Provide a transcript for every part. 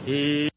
He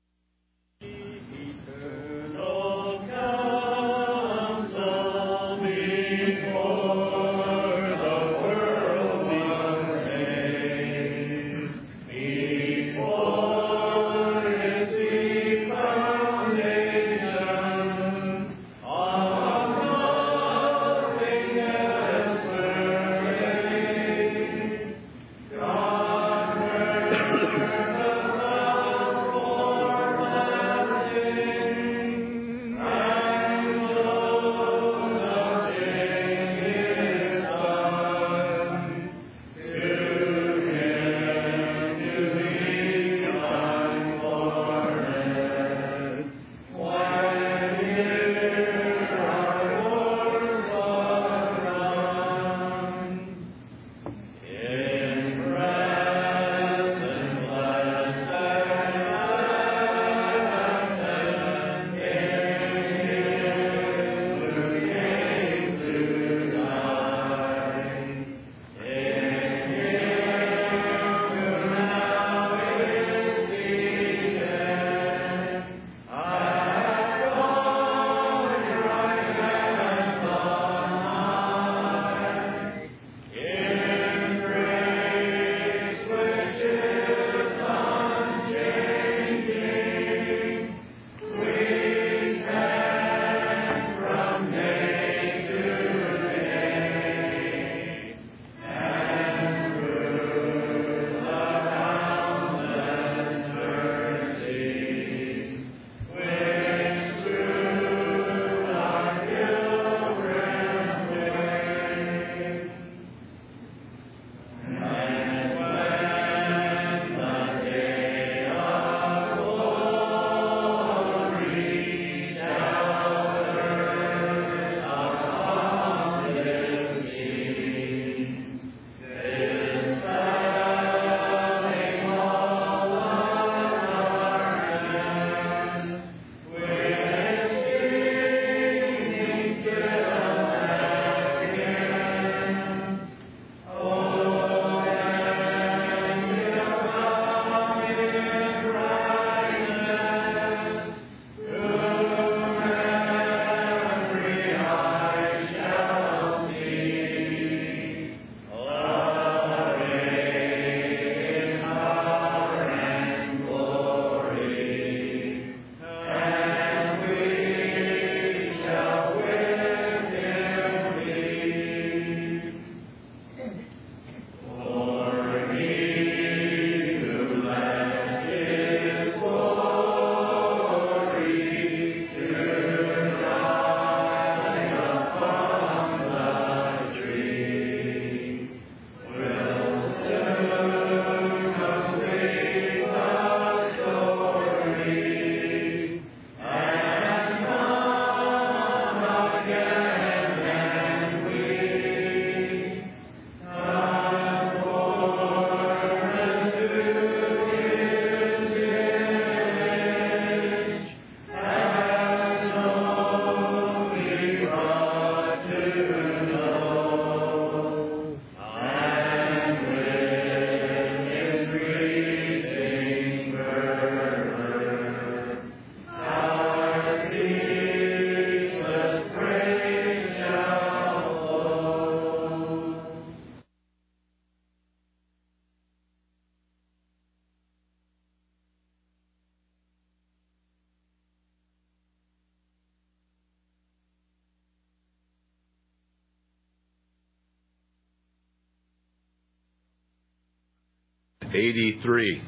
'83.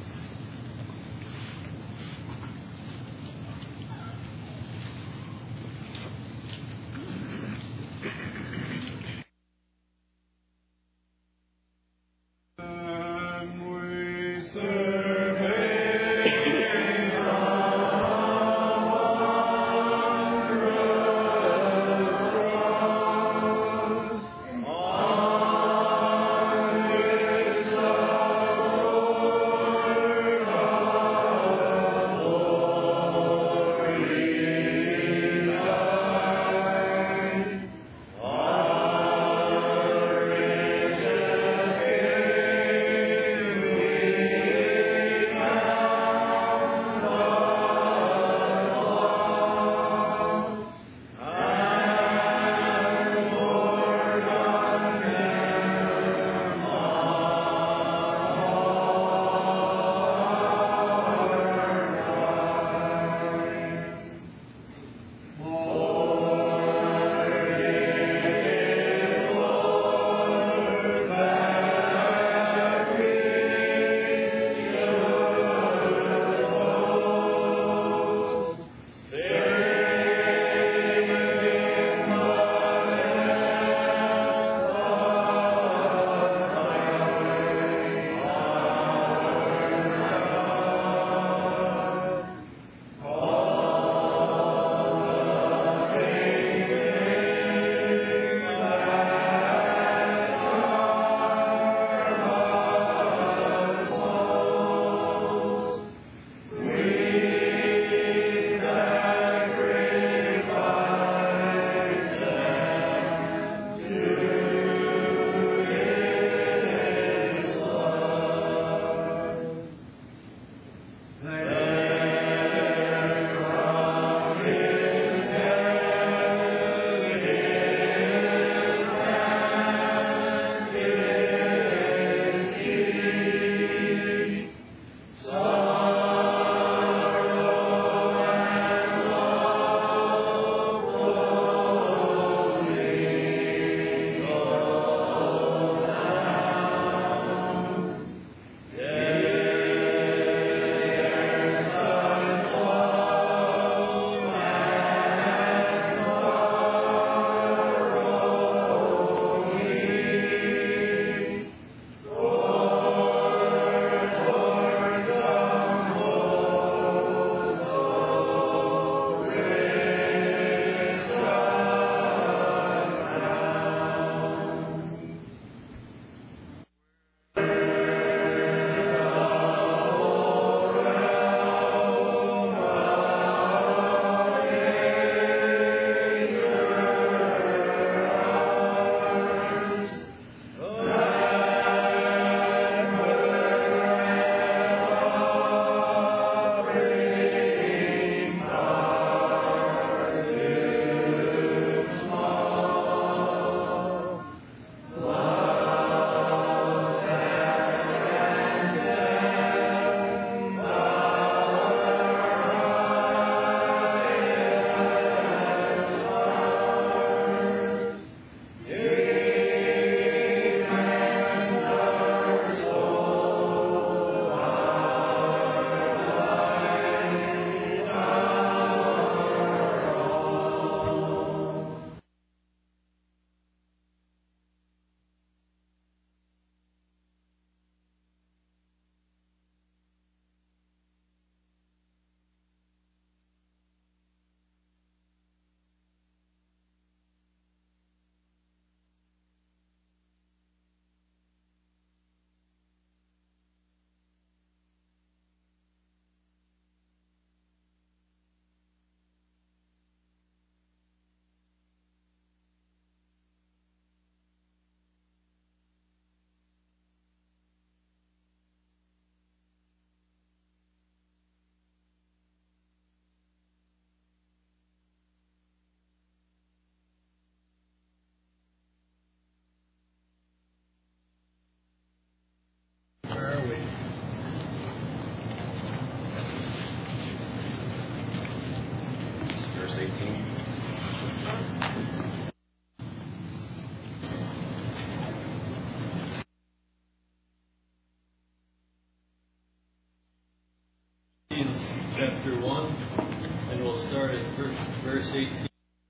Lord. chapter 1, and we'll start at verse 18.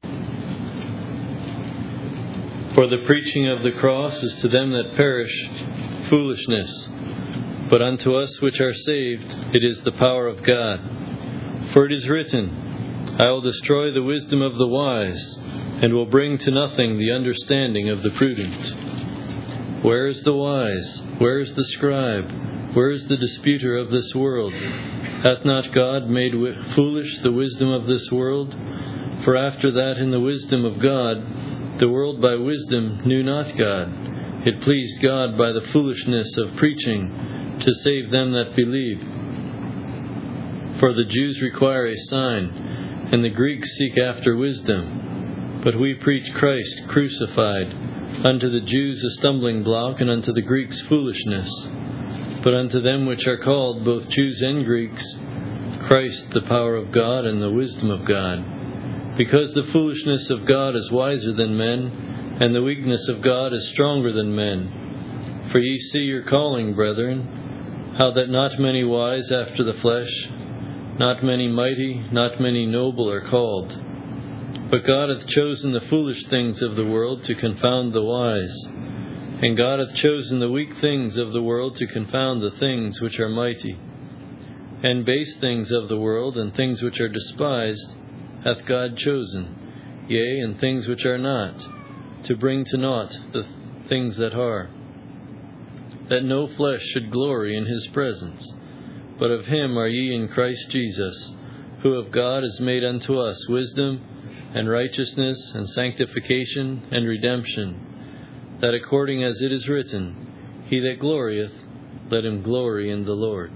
For the preaching of the cross is to them that perish foolishness, but unto us which are saved it is the power of God. For it is written, I will destroy the wisdom of the wise, and will bring to nothing the understanding of the prudent. Where is the wise? Where is the scribe? Where is the disputer of this world? Hath not God made foolish the wisdom of this world? For after that in the wisdom of God, the world by wisdom knew not God. It pleased God by the foolishness of preaching to save them that believe. For the Jews require a sign, and the Greeks seek after wisdom. But we preach Christ crucified, unto the Jews a stumbling block, and unto the Greeks foolishness. But unto them which are called, both Jews and Greeks, Christ the power of God and the wisdom of God. Because the foolishness of God is wiser than men, and the weakness of God is stronger than men. For ye see your calling, brethren, how that not many wise after the flesh, not many mighty, not many noble are called. But God hath chosen the foolish things of the world to confound the wise. And God hath chosen the weak things of the world to confound the things which are mighty. And base things of the world and things which are despised hath God chosen, yea, and things which are not, to bring to naught the things that are, that no flesh should glory in his presence. But of him are ye in Christ Jesus, who of God is made unto us wisdom, and righteousness, and sanctification, and redemption, that according as it is written, He that glorieth, let him glory in the Lord.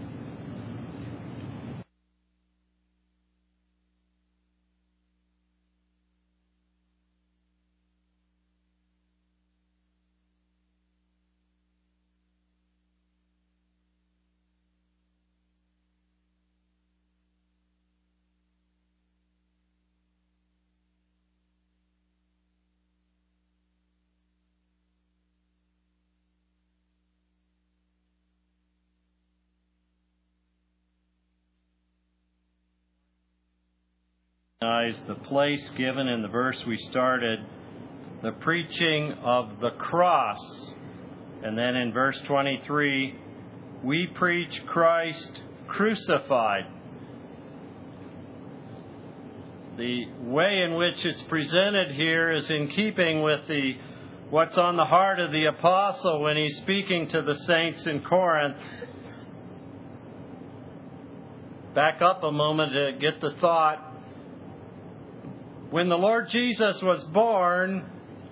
The place given in the verse we started, the preaching of the cross. And then in verse 23, we preach Christ crucified. The way in which it's presented here is in keeping with what's on the heart of the apostle when he's speaking to the saints in Corinth. Back up a moment to get the thought. When the Lord Jesus was born,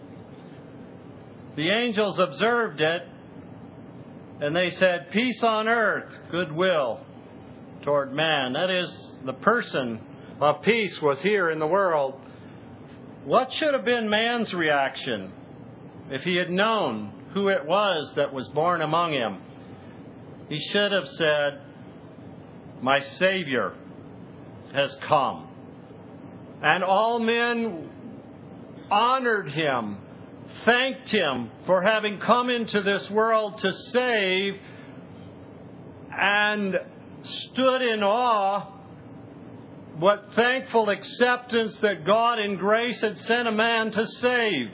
the angels observed it, and they said, peace on earth, goodwill toward man. That is, the person of peace was here in the world. What should have been man's reaction if he had known who it was that was born among him? He should have said, my Savior has come. And all men honored him, thanked him for having come into this world to save, and stood in awe. What thankful acceptance that God in grace had sent a man to save.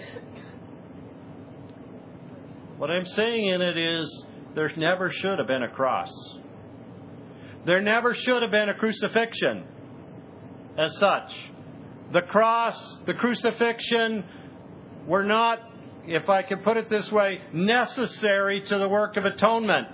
What I'm saying in it is, there never should have been a cross. There never should have been a crucifixion as such. The cross, the crucifixion were not, if I can put it this way, necessary to the work of atonement.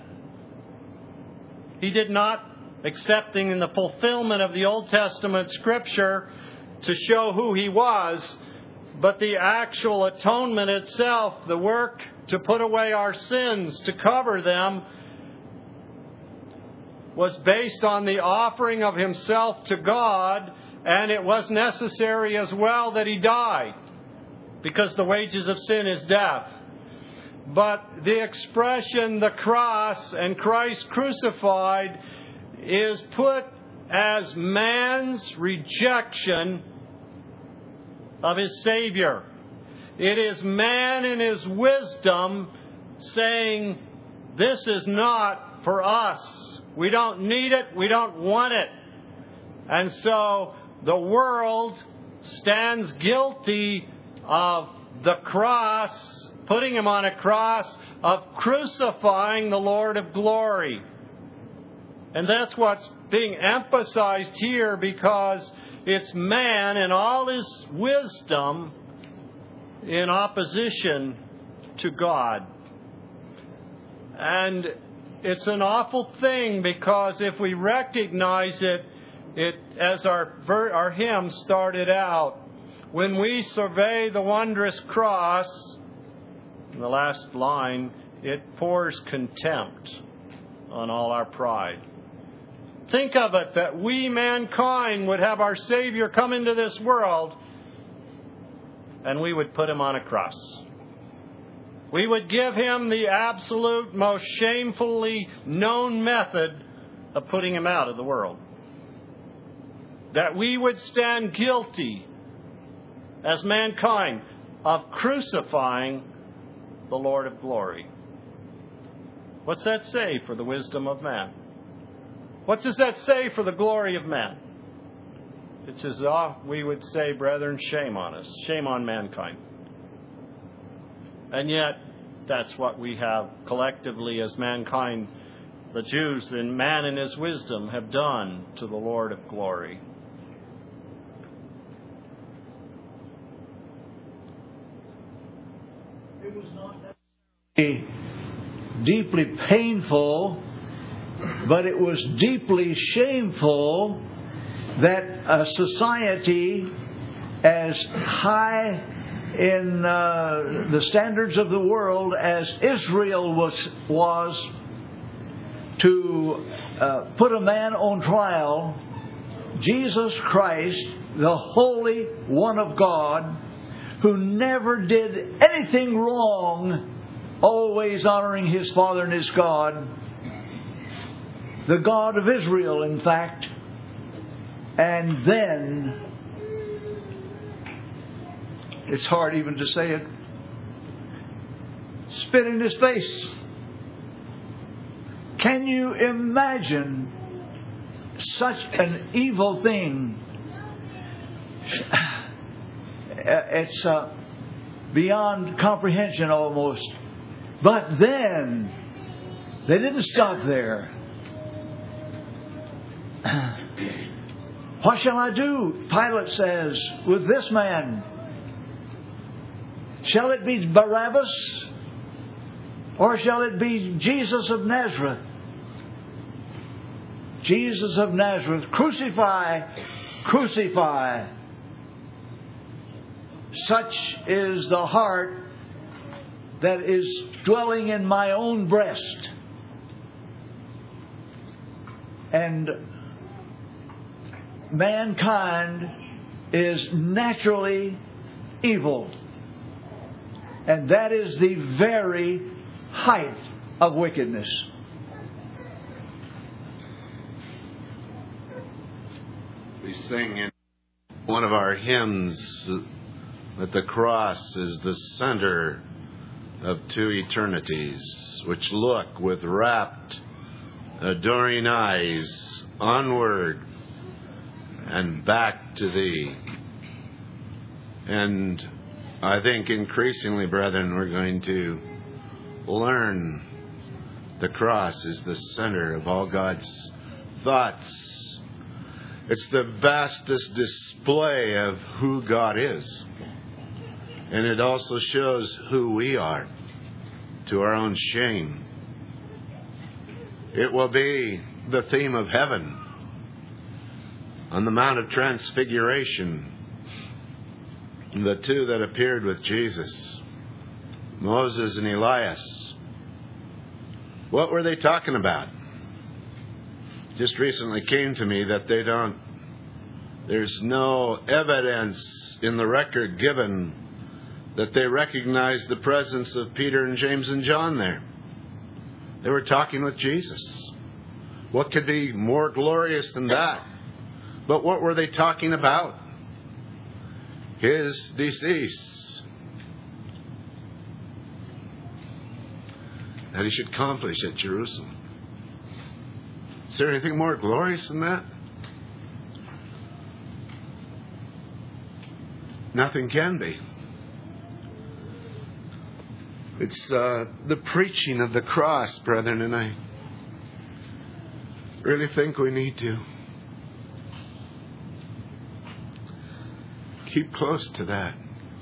He did not, accepting in the fulfillment of the Old Testament Scripture to show who He was, but the actual atonement itself, the work to put away our sins, to cover them, was based on the offering of Himself to God, and it was necessary as well that He died, because the wages of sin is death. But the expression, the cross and Christ crucified, is put as man's rejection of his Savior. It is man in his wisdom saying, this is not for us. We don't need it. We don't want it. And so the world stands guilty of the cross, putting Him on a cross, of crucifying the Lord of glory. And that's what's being emphasized here, because it's man in all his wisdom in opposition to God. And it's an awful thing, because if we recognize it as our hymn started out, when we survey the wondrous cross, in the last line, it pours contempt on all our pride. Think of it, that we, mankind, would have our Savior come into this world and we would put Him on a cross. We would give Him the absolute, most shamefully known method of putting Him out of the world. That we would stand guilty as mankind of crucifying the Lord of glory. What's that say for the wisdom of man? What does that say for the glory of man? It's as though we would say, brethren, shame on us. Shame on mankind. And yet, that's what we have collectively as mankind, the Jews, and man in his wisdom, have done to the Lord of glory. It was not deeply painful, but it was deeply shameful that a society as high in the standards of the world as Israel was to put a man on trial, Jesus Christ, the Holy One of God, who never did anything wrong, always honoring His Father and His God, the God of Israel, in fact, and then, it's hard even to say it, spit in His face. Can you imagine such an evil thing? It's beyond comprehension almost. But then, they didn't stop there. What shall I do, Pilate says, with this man? Shall it be Barabbas? Or shall it be Jesus of Nazareth? Jesus of Nazareth, crucify, crucify. Such is the heart that is dwelling in my own breast. And mankind is naturally evil. And that is the very height of wickedness. We sing in one of our hymns that the cross is the center of two eternities, which look with rapt, adoring eyes onward and back to Thee. And I think increasingly, brethren, we're going to learn the cross is the center of all God's thoughts. It's the vastest display of who God is. And it also shows who we are, to our own shame. It will be the theme of heaven on the Mount of Transfiguration. The two that appeared with Jesus, Moses and Elias. What were they talking about? Just recently came to me that there's no evidence in the record given that they recognized the presence of Peter and James and John there. They were talking with Jesus. What could be more glorious than that? But what were they talking about? His decease. That He should accomplish at Jerusalem. Is there anything more glorious than that? Nothing can be. It's the preaching of the cross, brethren, and I really think we need to keep close to that.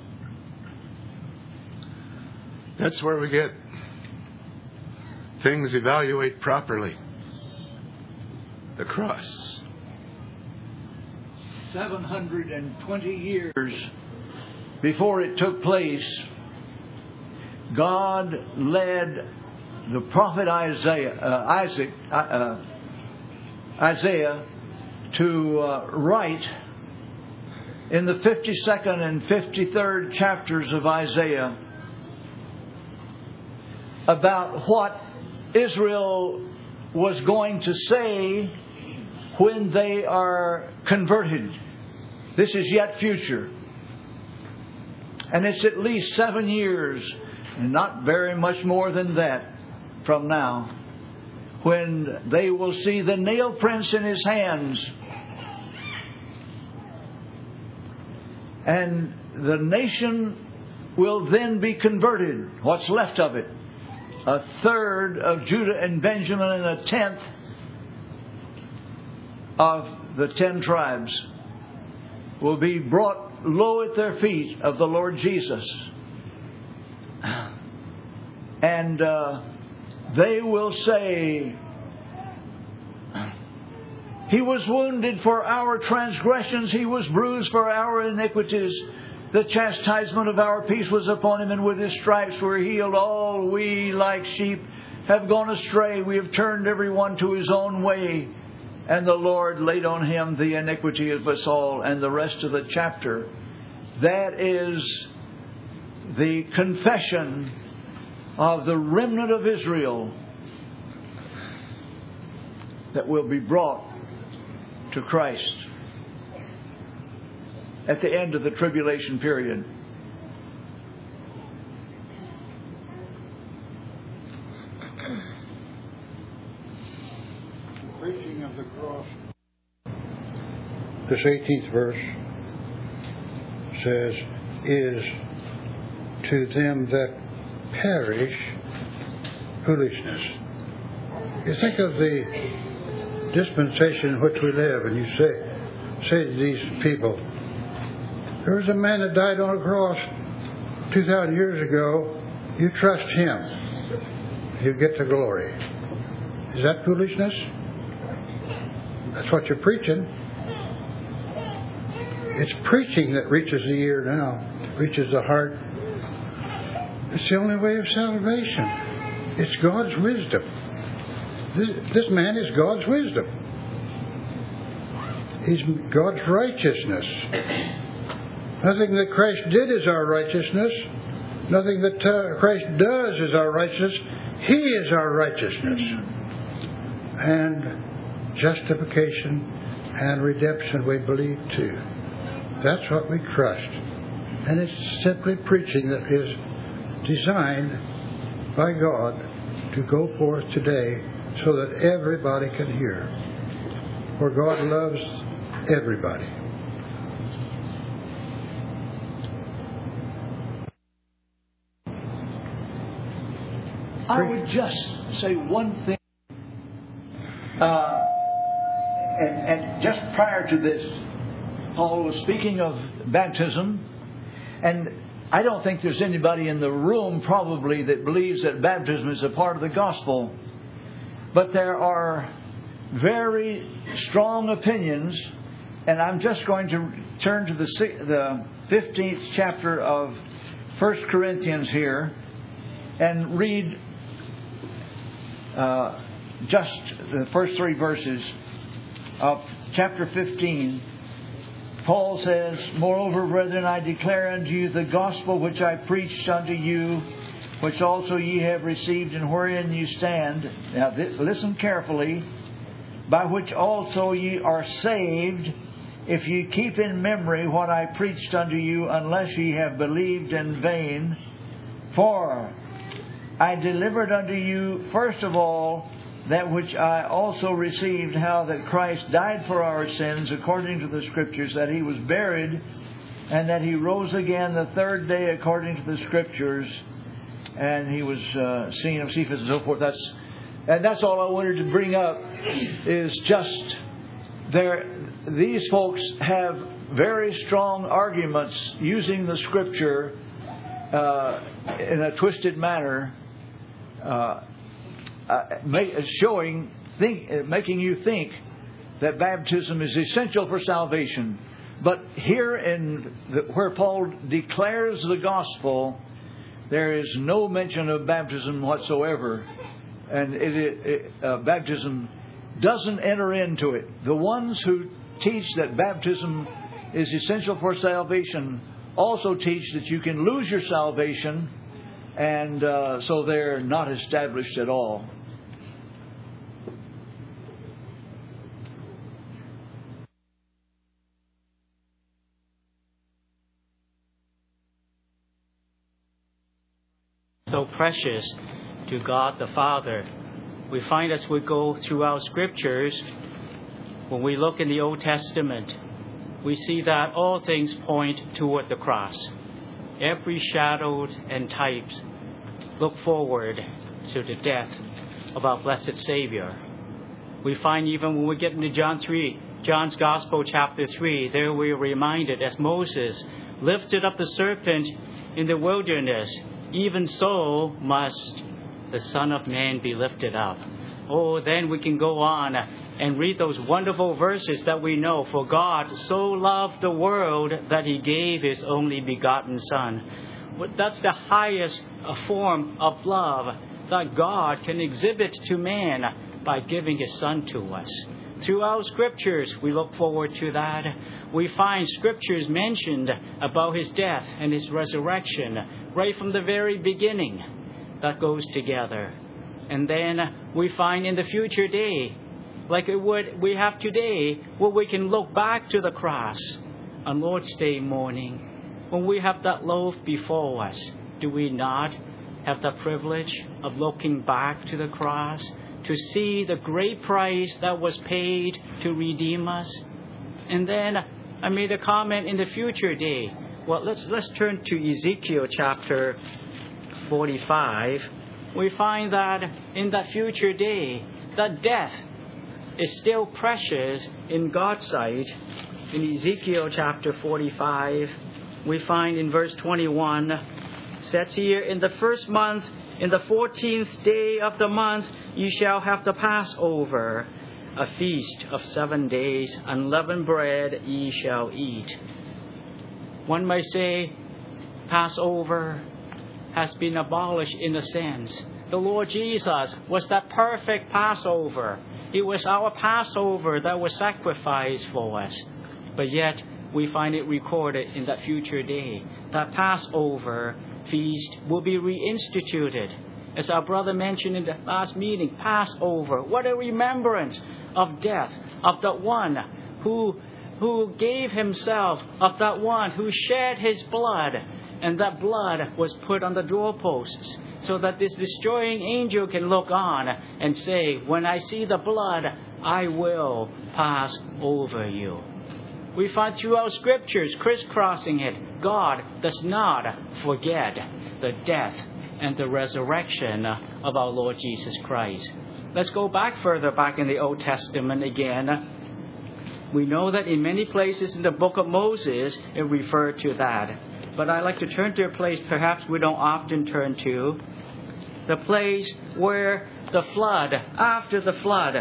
That's where we get things evaluate properly. The cross. 720 years before it took place, God led the prophet Isaiah to write in the 52nd and 53rd chapters of Isaiah about what Israel was going to say when they are converted. This is yet future. And it's at least 7 years, and not very much more than that from now, when they will see the nail prints in His hands. And the nation will then be converted. What's left of it? 1/3 of Judah and Benjamin, and 1/10 of the 10 tribes will be brought low at their feet of the Lord Jesus. And they will say, He was wounded for our transgressions, He was bruised for our iniquities. The chastisement of our peace was upon Him, and with His stripes we're healed. All we like sheep have gone astray. We have turned every one to his own way. And the Lord laid on Him the iniquity of us all. And the rest of the chapter, that is the confession of the remnant of Israel that will be brought to Christ at the end of the tribulation period. The preaching of the cross. This 18th verse says, is to them that perish foolishness. You think of the dispensation in which we live, and you say to these people, there was a man that died on a cross 2,000 years ago. You trust Him, you get to glory. Is that foolishness? That's what you're preaching. It's preaching that reaches the ear now, reaches the heart. It's the only way of salvation. It's God's wisdom. This man is God's wisdom. He's God's righteousness. Nothing that Christ did is our righteousness. Nothing that Christ does is our righteousness. He is our righteousness. And justification and redemption we believe too. That's what we trust. And it's simply preaching that is designed by God to go forth today so that everybody can hear. For God loves everybody. I would just say one thing. And just prior to this, Paul was speaking of baptism. And I don't think there's anybody in the room probably that believes that baptism is a part of the gospel. But there are very strong opinions. And I'm just going to turn to the 15th chapter of 1 Corinthians here and read just the first 3 verses of chapter 15. Paul says, moreover, brethren, I declare unto you the gospel which I preached unto you, which also ye have received, and wherein you stand. Now listen carefully. By which also ye are saved, if ye keep in memory what I preached unto you, unless ye have believed in vain. For I delivered unto you first of all that which I also received, how that Christ died for our sins according to the Scriptures, that He was buried, and that He rose again the third day according to the Scriptures, and He was seen of Cephas and so forth. That's all I wanted to bring up, is just these folks have very strong arguments using the Scripture in a twisted manner, making you think that baptism is essential for salvation. But here where Paul declares the gospel, there is no mention of baptism whatsoever, and baptism doesn't enter into it. The ones who teach that baptism is essential for salvation also teach that you can lose your salvation, and so they're not established at all. So precious to God the Father. We find as we go through our Scriptures, when we look in the Old Testament, we see that all things point toward the cross. Every shadow and types look forward to the death of our blessed Savior. We find even when we get into John's Gospel chapter 3, there we are reminded, as Moses lifted up the serpent in the wilderness, even so must the Son of Man be lifted up. Oh, then we can go on and read those wonderful verses that we know. For God so loved the world that He gave His only begotten Son. That's the highest form of love that God can exhibit to man by giving His Son to us. Through our Scriptures, we look forward to that. We find Scriptures mentioned about His death and His resurrection right from the very beginning. That goes together. And then we find in the future day, like we have today, where we can look back to the cross on Lord's Day morning. When we have that loaf before us, do we not have the privilege of looking back to the cross to see the great price that was paid to redeem us? And then I made a comment in the future day. Well, let's turn to Ezekiel chapter 45. We find that in that future day, that death is still precious in God's sight. In Ezekiel chapter 45, we find in verse 21, says here, in the first month, in the 14th day of the month, ye shall have the Passover, a feast of 7 days, unleavened bread ye shall eat. One may say, Passover has been abolished in a sense. The Lord Jesus was that perfect Passover. It was our Passover that was sacrificed for us. But yet, we find it recorded in that future day. That Passover feast will be reinstituted. As our brother mentioned in the last meeting, Passover, what a remembrance of death, of that one who gave himself, of that one who shed his blood, and that blood was put on the doorposts, so that this destroying angel can look on and say, when I see the blood, I will pass over you. We find throughout Scriptures, crisscrossing it, God does not forget the death and the resurrection of our Lord Jesus Christ. Let's go further back in the Old Testament again. We know that in many places in the book of Moses, it referred to that. But I'd like to turn to a place perhaps we don't often turn to. The place where the flood, after the flood,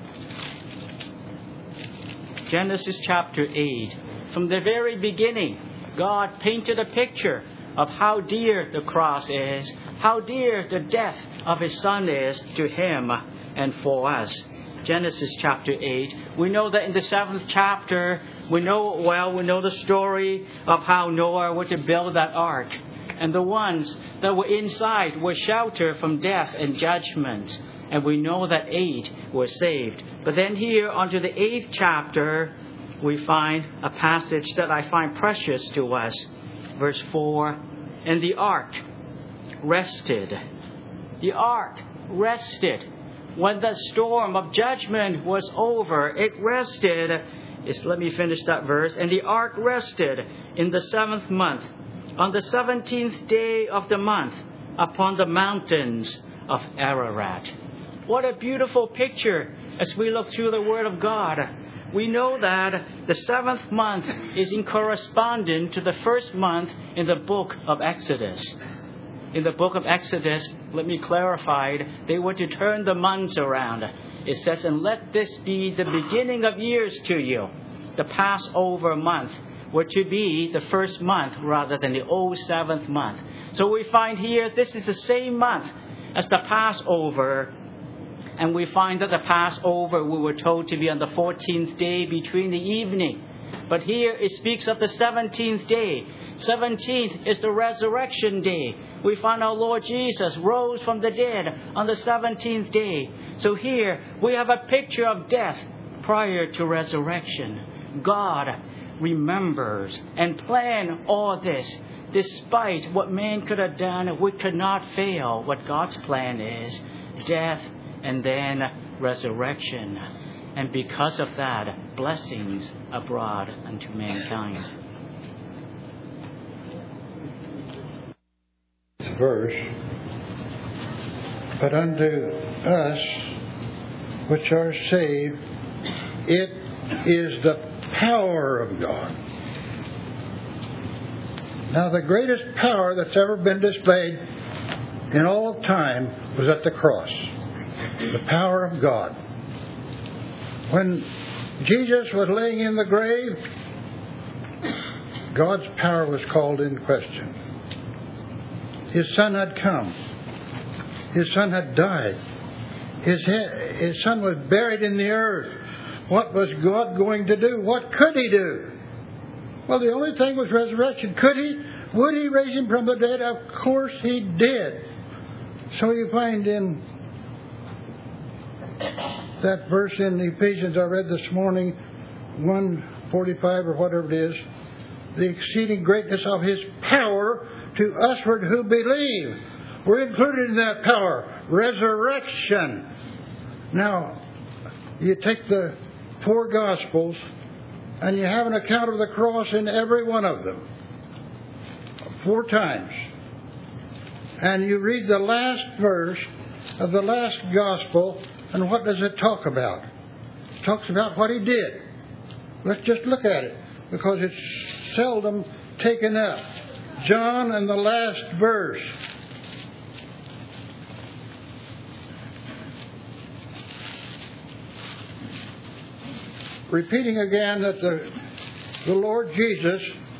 Genesis chapter 8. From the very beginning, God painted a picture of how dear the cross is, how dear the death of His Son is to Him and for us. Genesis chapter 8. We know that in the 7th chapter, we know the story of how Noah was to build that ark. And the ones that were inside were sheltered from death and judgment. And we know that 8 were saved. But then here, onto the 8th chapter, we find a passage that I find precious to us. Verse 4, and the ark rested. The ark rested. When the storm of judgment was over, it rested let me finish that verse. And the ark rested in the 7th month, on the 17th day of the month, upon the mountains of Ararat. What a beautiful picture as we look through the Word of God. We know that the 7th month is in corresponding to the 1st month in the book of Exodus. In the book of Exodus, let me clarify, they were to turn the months around. It says, and let this be the beginning of years to you. The Passover month were to be the 1st month rather than the old 7th month. So we find here this is the same month as the Passover. And we find that the Passover we were told to be on the 14th day between the evening. But here it speaks of the 17th day. 17th is the resurrection day. We find our Lord Jesus rose from the dead on the 17th day. So here we have a picture of death prior to resurrection. God remembers and planned all this. Despite what man could have done, we could not fail what God's plan is. Death and then resurrection. And because of that, blessings abroad unto mankind. Verse, but unto us which are saved, it is the power of God. Now, the greatest power that's ever been displayed in all of time was at the cross. The power of God. When Jesus was laying in the grave, God's power was called in question. His Son had come. His Son had died. His Son was buried in the earth. What was God going to do? What could He do? Well, the only thing was resurrection. Could He? Would He raise Him from the dead? Of course He did. So you find in that verse in Ephesians I read this morning, 1:45 or whatever it is, the exceeding greatness of His power to usward who believe. We're included in that power. Resurrection. Now, you take the 4 Gospels and you have an account of the cross in every one of them. 4 times. And you read the last verse of the last Gospel, and what does it talk about? It talks about what He did. Let's just look at it, because it's seldom taken up. John and the last verse. Repeating again that the Lord Jesus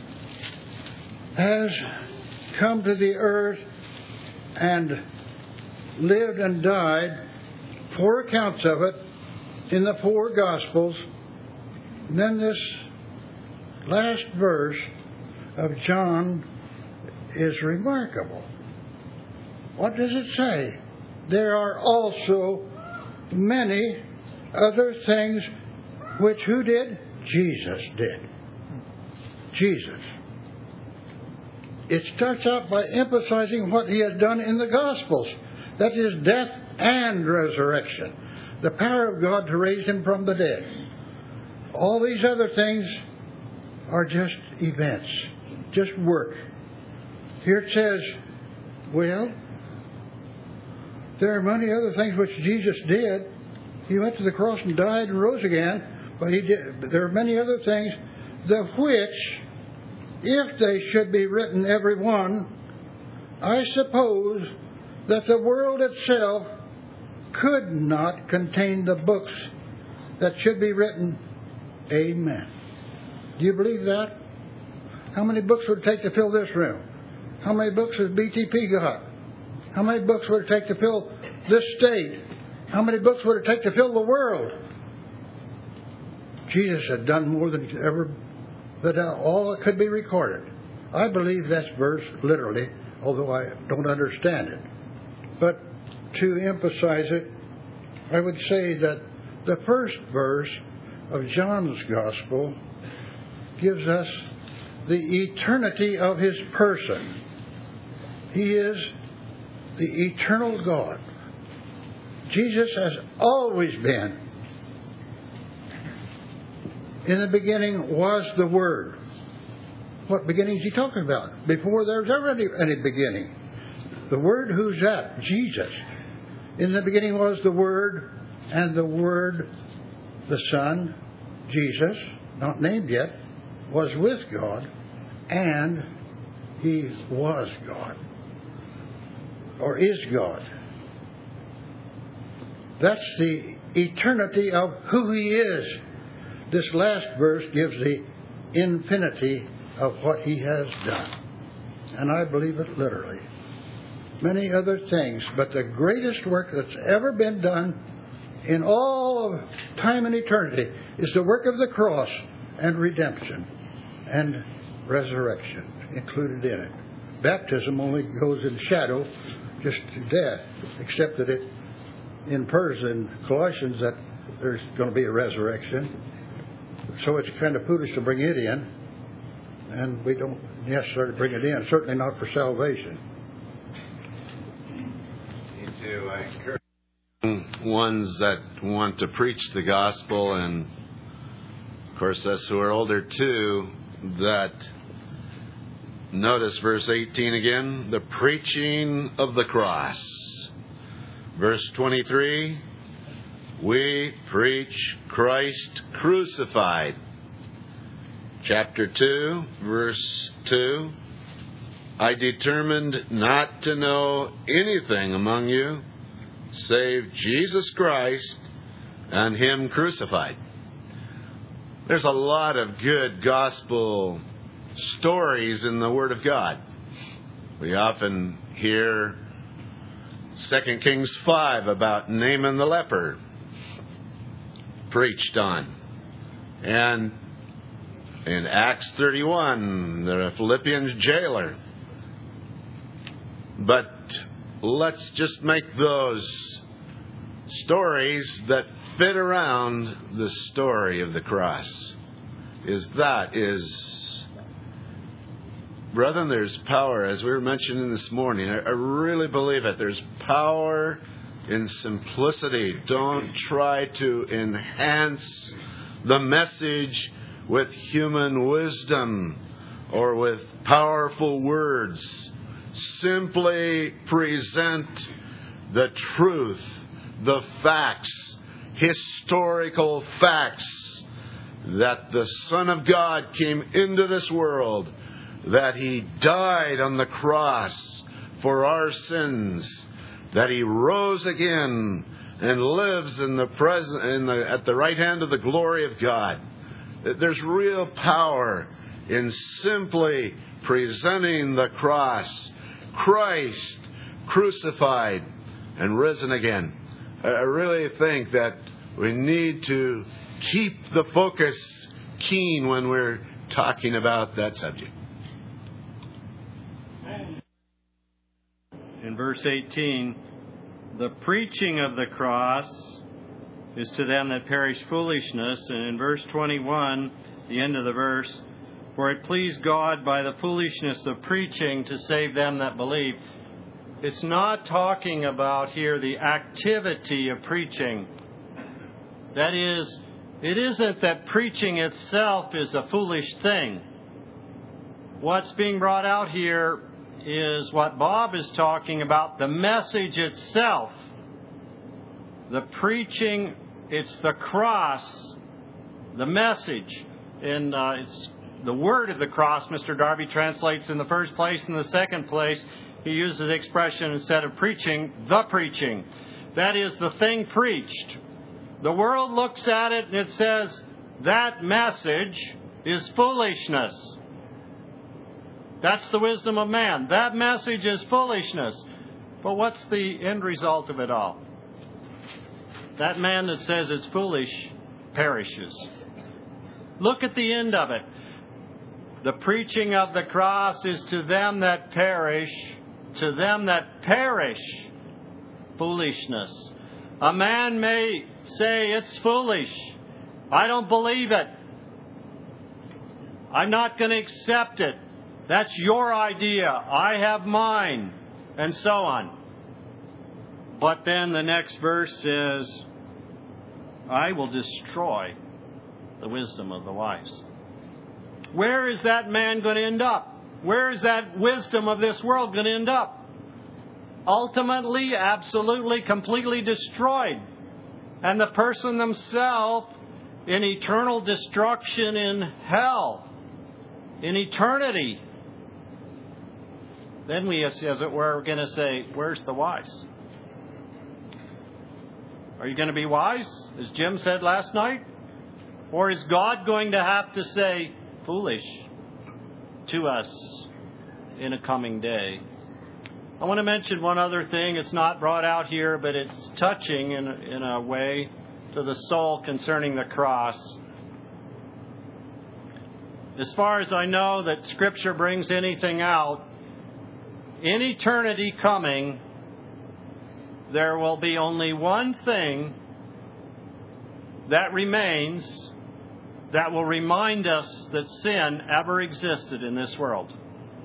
has come to the earth and lived and died, 4 accounts of it in the 4 Gospels. And then this last verse of John is remarkable. What does it say? There are also many other things which who did? Jesus did. Jesus. It starts out by emphasizing what He has done in the Gospels. That is death and resurrection. The power of God to raise Him from the dead. All these other things are just events, just work. Here it says, well, there are many other things which Jesus did. He went to the cross and died and rose again. But there are many other things, the which, if they should be written every one, I suppose that the world itself could not contain the books that should be written. Amen. Do you believe that? How many books would it take to fill this room? How many books has BTP got? How many books would it take to fill this state? How many books would it take to fill the world? Jesus had done more than ever, that all that could be recorded. I believe that's verse literally, although I don't understand it. But to emphasize it, I would say that the first verse of John's Gospel gives us the eternity of His person. He is the eternal God. Jesus has always been In the beginning was the Word. What beginning is he talking about? Before there was ever any beginning. The Word, who's that? Jesus. In the beginning was the Word, and the Word, the Son, Jesus, not named yet, was with God, and He was God, or is God. That's the eternity of who He is. This last verse gives the infinity of what He has done. And I believe it literally. Many other things, but the greatest work that's ever been done in all of time and eternity is the work of the cross and redemption and resurrection included in it. Baptism only goes in shadow just to death, except that it infers in Colossians that there's going to be a resurrection. So it's kind of foolish to bring it in, and we don't necessarily bring it in, certainly not for salvation. Me too. I encourage ones that want to preach the gospel, and of course us who are older too, that notice verse 18 again, the preaching of the cross. Verse 23, we preach Christ crucified. Chapter 2, verse 2, I determined not to know anything among you save Jesus Christ and Him crucified. There's a lot of good gospel stories in the Word of God. We often hear 2 Kings 5 about Naaman the leper preached on. And in Acts 31, the Philippian jailer. But let's just make those stories that fit around the story of the cross. Brethren, there's power, as we were mentioning this morning. I really believe it. There's power in simplicity. Don't try to enhance the message with human wisdom or with powerful words. Simply present the truth, the facts, historical facts, that the Son of God came into this world, that He died on the cross for our sins, that He rose again and lives in the at the right hand of the glory of God. There's real power in simply presenting the cross, Christ crucified and risen again. I really think that we need to keep the focus keen when we're talking about that subject. In verse 18, the preaching of the cross is to them that perish foolishness. And in verse 21, the end of the verse, for it pleased God by the foolishness of preaching to save them that believe. It's not talking about here the activity of preaching. That is, it isn't that preaching itself is a foolish thing. What's being brought out here is what Bob is talking about, the message itself. The preaching, it's the cross, the message. And it's the word of the cross, Mr. Darby translates in the first place. In the second place, he uses the expression, instead of preaching, the preaching. That is the thing preached. The world looks at it and it says, that message is foolishness. That's the wisdom of man. That message is foolishness. But what's the end result of it all? That man that says it's foolish perishes. Look at the end of it. The preaching of the cross is to them that perish, foolishness. A man may say it's foolish. I don't believe it. I'm not going to accept it. That's your idea. I have mine. And so on. But then the next verse says, I will destroy the wisdom of the wise. Where is that man going to end up? Where is that wisdom of this world going to end up? Ultimately, absolutely, completely destroyed. And the person themselves in eternal destruction in hell, in eternity. Then we, as it were, are going to say, where's the wise? Are you going to be wise, as Jim said last night? Or is God going to have to say, foolish, to us in a coming day? I want to mention one other thing. It's not brought out here, but it's touching in a way to the soul concerning the cross. As far as I know that Scripture brings anything out, in eternity coming, there will be only one thing that remains that will remind us that sin ever existed in this world.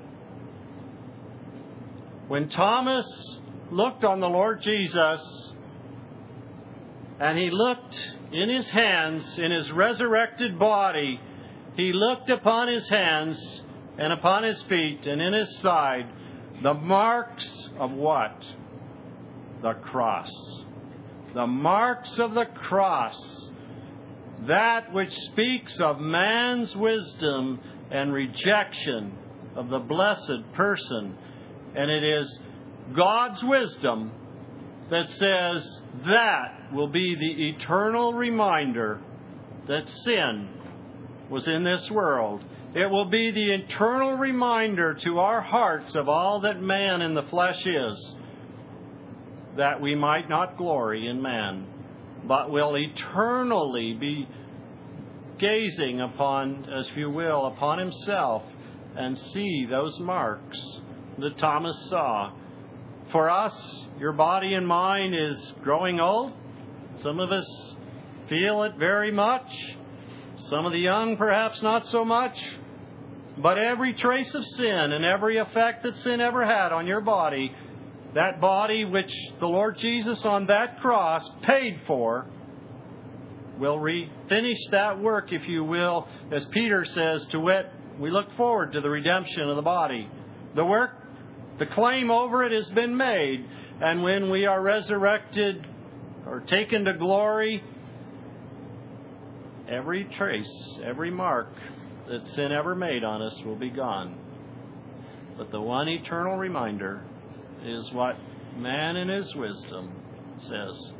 When Thomas looked on the Lord Jesus, and he looked in his hands, in his resurrected body, he looked upon his hands and upon his feet and in his side, the marks of what? The cross. The marks of the cross. That which speaks of man's wisdom and rejection of the blessed person. And it is God's wisdom that says that will be the eternal reminder that sin was in this world. It will be the eternal reminder to our hearts of all that man in the flesh is, that we might not glory in man, but will eternally be gazing upon, as you will, upon himself and see those marks that Thomas saw. For us, your body and mine is growing old. Some of us feel it very much. Some of the young perhaps not so much. But every trace of sin and every effect that sin ever had on your body, that body which the Lord Jesus on that cross paid for, will finish that work, if you will, as Peter says, to wit, we look forward to the redemption of the body. The work, the claim over it has been made. And when we are resurrected or taken to glory, every trace, every mark that sin ever made on us will be gone. But the one eternal reminder is what man in his wisdom says,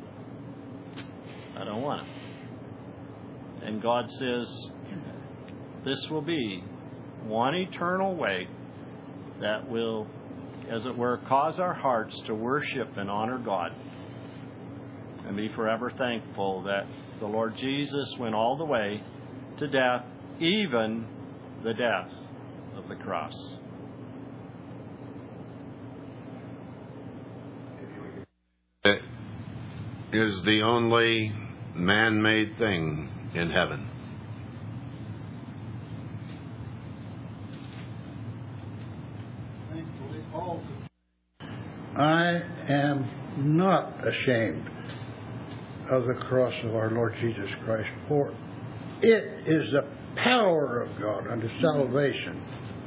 I don't want it. And God says, this will be one eternal way that will, as it were, cause our hearts to worship and honor God and be forever thankful that the Lord Jesus went all the way to death, even the death of the cross. It is the only man-made thing in heaven. I am not ashamed of the cross of our Lord Jesus Christ, for it is the power of God unto salvation.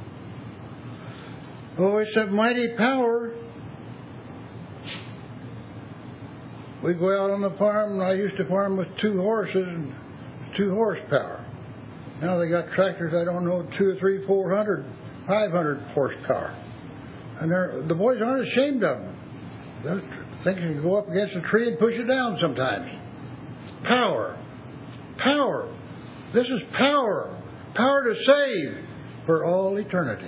Oh, it's a mighty power. We go out on the farm, and I used to farm with 2 horses and 2 horsepower. Now they got tractors, I don't know, 200 or 300, 400, 500 horsepower. And the boys aren't ashamed of them. Those things can go up against a tree and push it down sometimes. Power. Power. This is power. Power to save for all eternity.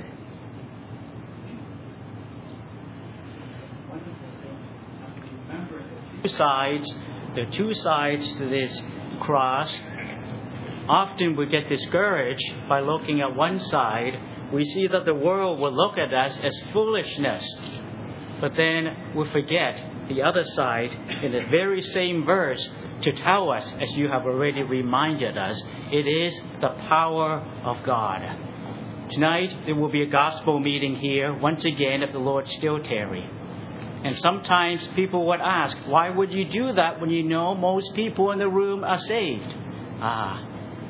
There are two sides to this cross. Often we get discouraged by looking at one side. We see that the world will look at us as foolishness. But then we forget the other side in the very same verse to tell us, as you have already reminded us, it is the power of God. Tonight there will be a gospel meeting here once again if the Lord still tarry. And sometimes people would ask, why would you do that when you know most people in the room are saved?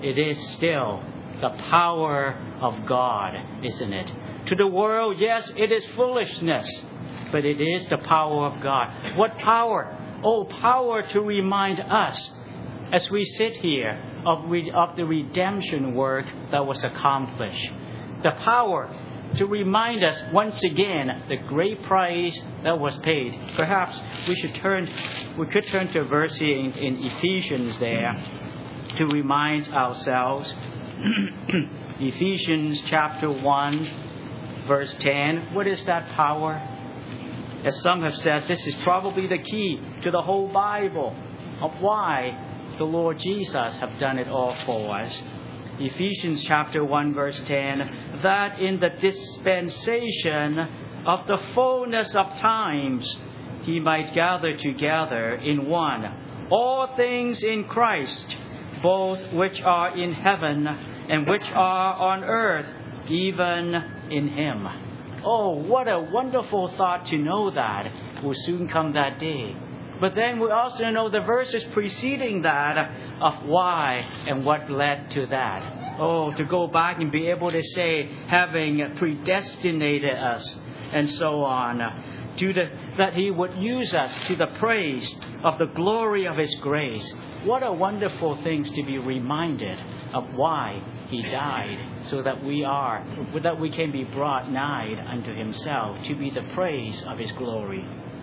it is still the power of God, isn't it? To the world, yes, it is foolishness, but it is the power of God. What power? Oh, power to remind us as we sit here of the redemption work that was accomplished. The power to remind us once again the great price that was paid. Perhaps we could turn to a verse in Ephesians there to remind ourselves. Ephesians chapter 1, verse 10. What is that power? As some have said, this is probably the key to the whole Bible of why the Lord Jesus have done it all for us. Ephesians chapter 1, verse 10, that in the dispensation of the fullness of times He might gather together in one all things in Christ, both which are in heaven and which are on earth, even in Him. Oh, what a wonderful thought to know that will soon come that day. But then we also know the verses preceding that of why and what led to that. Oh, to go back and be able to say, having predestinated us and so on, that He would use us to the praise of the glory of His grace. What a wonderful thing to be reminded of why He died, so that we can be brought nigh unto Himself, to be the praise of His glory.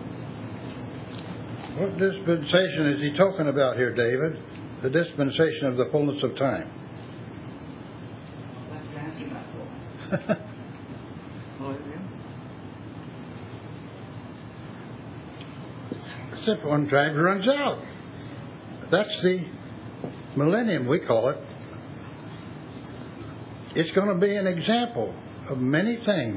What dispensation is he talking about here, David? The dispensation of the fullness of time. Except one time it runs out. That's the millennium, we call it. It's going to be an example of many things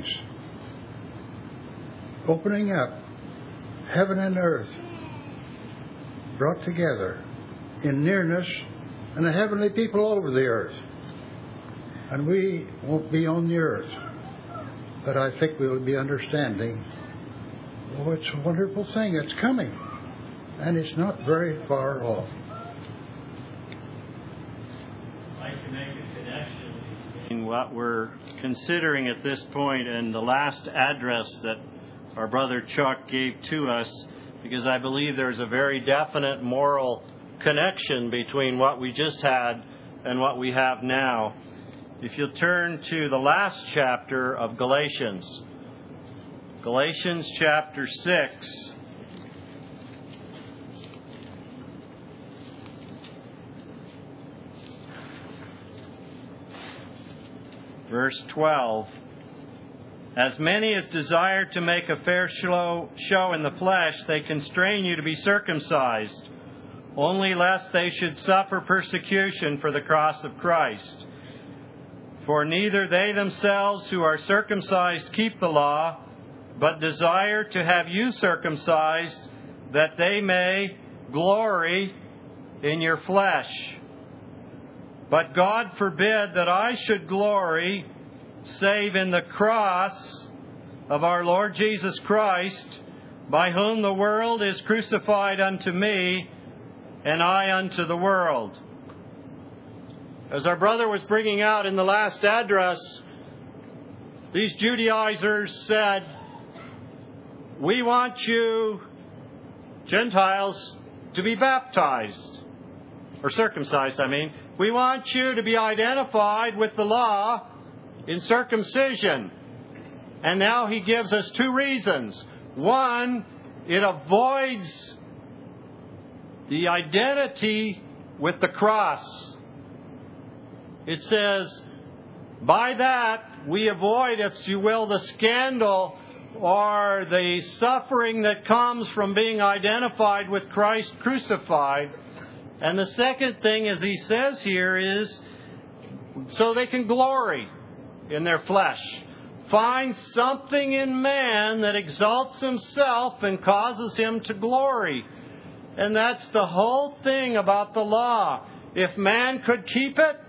opening up, heaven and earth brought together in nearness, and the heavenly people all over the earth. And we won't be on the earth, but I think we'll be understanding, oh, it's a wonderful thing that's coming, and it's not very far off. I can make a connection between what we're considering at this point and the last address that our brother Chuck gave to us, because I believe there's a very definite moral connection between what we just had and what we have now. If you'll turn to the last chapter of Galatians, Galatians chapter 6. Verse 12. As many as desire to make a fair show in the flesh, they constrain you to be circumcised, only lest they should suffer persecution for the cross of Christ. For neither they themselves who are circumcised keep the law, but desire to have you circumcised, that they may glory in your flesh. But God forbid that I should glory save in the cross of our Lord Jesus Christ, by whom the world is crucified unto me, and I unto the world. As our brother was bringing out in the last address, these Judaizers said, we want you, Gentiles, to be baptized, or circumcised, I mean. We want you to be identified with the law in circumcision. And now he gives us two reasons. One, it avoids the identity with the cross. It says, by that we avoid, if you will, the scandal or the suffering that comes from being identified with Christ crucified. And the second thing, as he says here, is so they can glory in their flesh. Find something in man that exalts himself and causes him to glory. And that's the whole thing about the law. If man could keep it,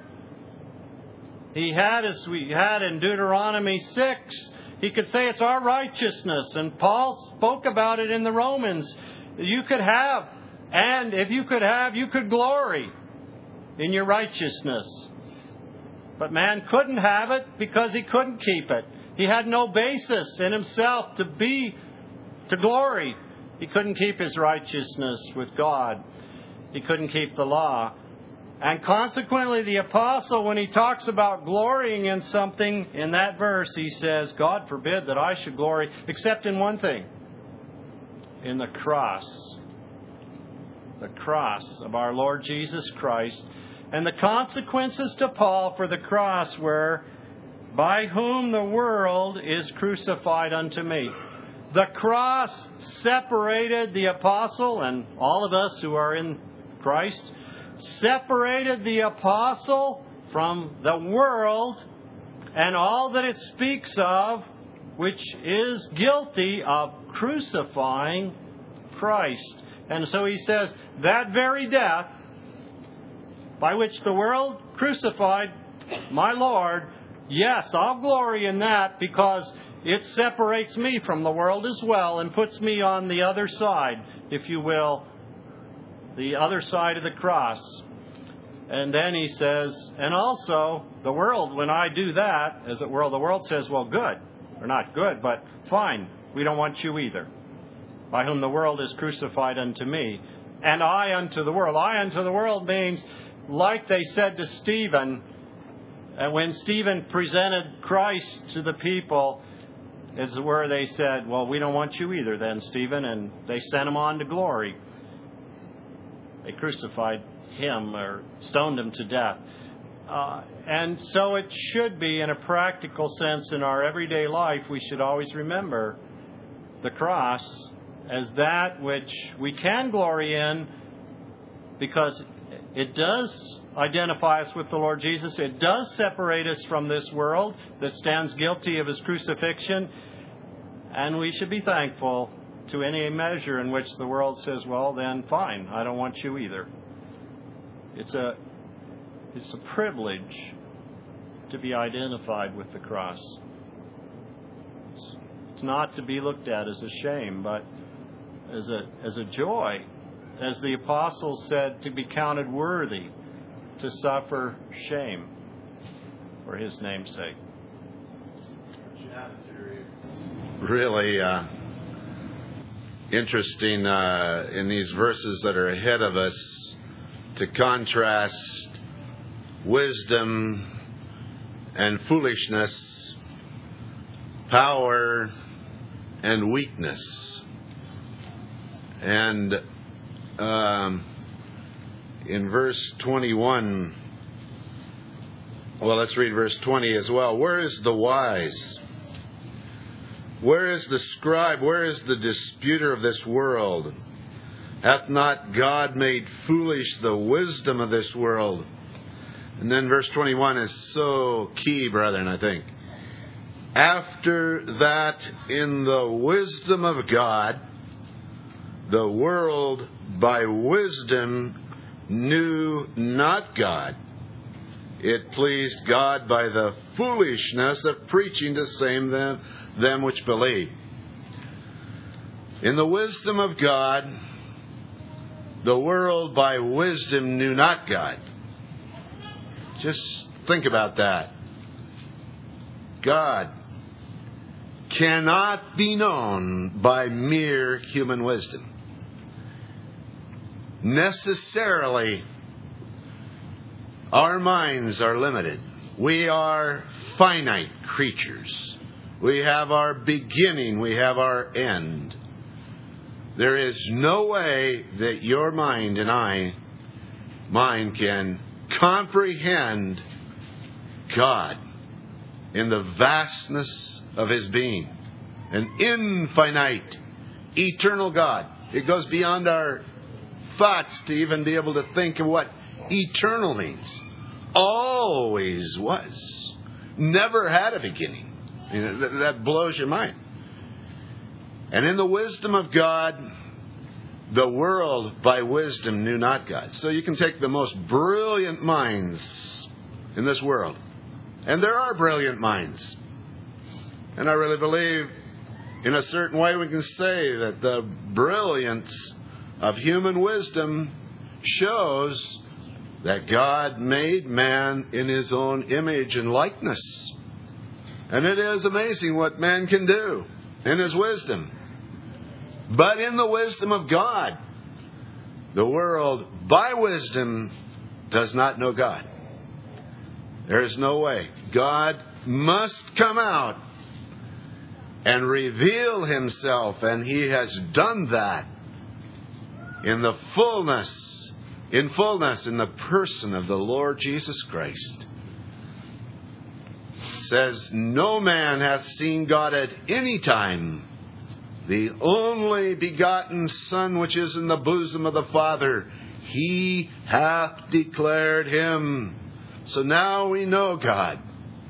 he had, as we had in Deuteronomy 6, he could say it's our righteousness. And Paul spoke about it in the Romans. You could have, and if you could have, you could glory. in your righteousness. But man couldn't have it because he couldn't keep it. He had no basis in himself to glory. He couldn't keep his righteousness with God. He couldn't keep the law. And consequently, the apostle, when he talks about glorying in something, in that verse, he says, God forbid that I should glory, except in one thing, in the cross. The cross of our Lord Jesus Christ. And the consequences to Paul for the cross were, by whom the world is crucified unto me. The cross separated the apostle, and all of us who are in Christ, separated the apostle from the world and all that it speaks of, which is guilty of crucifying Christ. And so he says, that very death by which the world crucified my Lord, yes, I'll glory in that because it separates me from the world as well and puts me on the other side, if you will, the other side of the cross. And then he says, and also the world, when I do that, as it were, the world says, well, good. Or not good, but fine. We don't want you either. By whom the world is crucified unto me. And I unto the world. I unto the world means, like they said to Stephen, and when Stephen presented Christ to the people, as it were, they said, well, we don't want you either then, Stephen. And they sent him on to glory. They crucified him or stoned him to death. And so it should be, in a practical sense, in our everyday life, we should always remember the cross as that which we can glory in, because it does identify us with the Lord Jesus. It does separate us from this world that stands guilty of His crucifixion. And we should be thankful to any measure in which the world says, well, then fine, I don't want you either. It's a privilege to be identified with the cross. It's not to be looked at as a shame, but as a joy. As the apostles said, to be counted worthy to suffer shame for His name's sake. Really interesting in these verses that are ahead of us to contrast wisdom and foolishness, power and weakness. And in verse 21, well, let's read verse 20 as well. Where is the wise? Where is the scribe? Where is the disputer of this world? Hath not God made foolish the wisdom of this world? And then verse 21 is so key, brethren, I think. After that, in the wisdom of God, the world by wisdom knew not God. It pleased God by the foolishness of preaching to save them which believe. In the wisdom of God, the world by wisdom knew not God. Just think about that. God cannot be known by mere human wisdom. Necessarily, our minds are limited. We are finite creatures. We have our beginning. We have our end. There is no way that your mind and mine can comprehend God in the vastness of His being. An infinite, eternal God. It goes beyond our thoughts to even be able to think of what eternal means. Always was. Never had a beginning. That blows your mind. And in the wisdom of God, the world by wisdom knew not God. So you can take the most brilliant minds in this world. And there are brilliant minds. And I really believe in a certain way we can say that the brilliance of human wisdom shows that God made man in His own image and likeness. And it is amazing what man can do in his wisdom. But in the wisdom of God, the world, by wisdom, does not know God. There is no way. God must come out and reveal Himself, and He has done that in the fullness, in the person of the Lord Jesus Christ. It says, no man hath seen God at any time. The only begotten Son, which is in the bosom of the Father, He hath declared Him. So now we know God.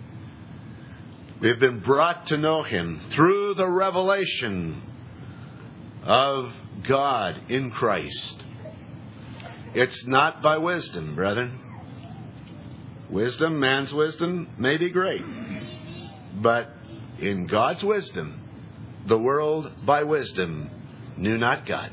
We have been brought to know Him through the revelation of God in Christ. It's not by wisdom, brethren. Wisdom, man's wisdom, may be great. But in God's wisdom, the world by wisdom knew not God.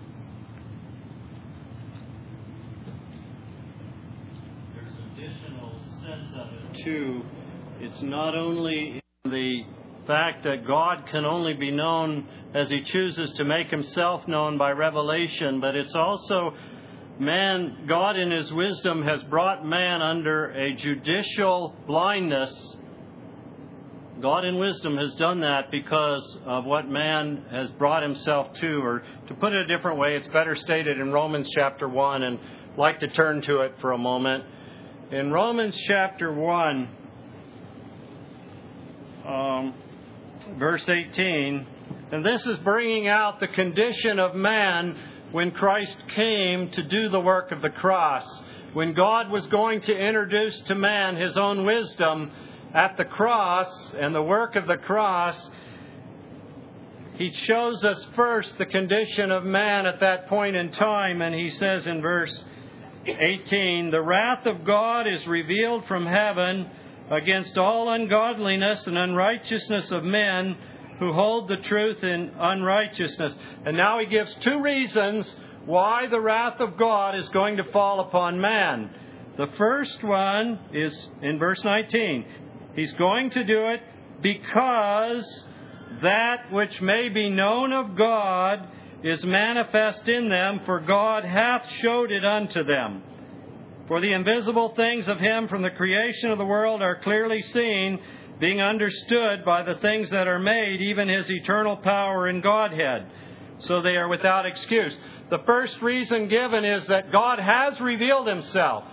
There's an additional sense of it, too. It's not only in the fact that God can only be known as He chooses to make Himself known by revelation, but it's also man, God in His wisdom has brought man under a judicial blindness. God in wisdom has done that because of what man has brought himself to. Or to put it a different way, it's better stated in Romans chapter 1, and I'd like to turn to it for a moment. In Romans chapter 1, verse 18, and this is bringing out the condition of man when Christ came to do the work of the cross. When God was going to introduce to man His own wisdom at the cross and the work of the cross, He shows us first the condition of man at that point in time. And He says in verse 18, the wrath of God is revealed from heaven against all ungodliness and unrighteousness of men who hold the truth in unrighteousness. And now He gives two reasons why the wrath of God is going to fall upon man. The first one is in verse 19. He's going to do it because that which may be known of God is manifest in them, for God hath showed it unto them. For the invisible things of Him from the creation of the world are clearly seen, being understood by the things that are made, even His eternal power and Godhead. So they are without excuse. The first reason given is that God has revealed Himself.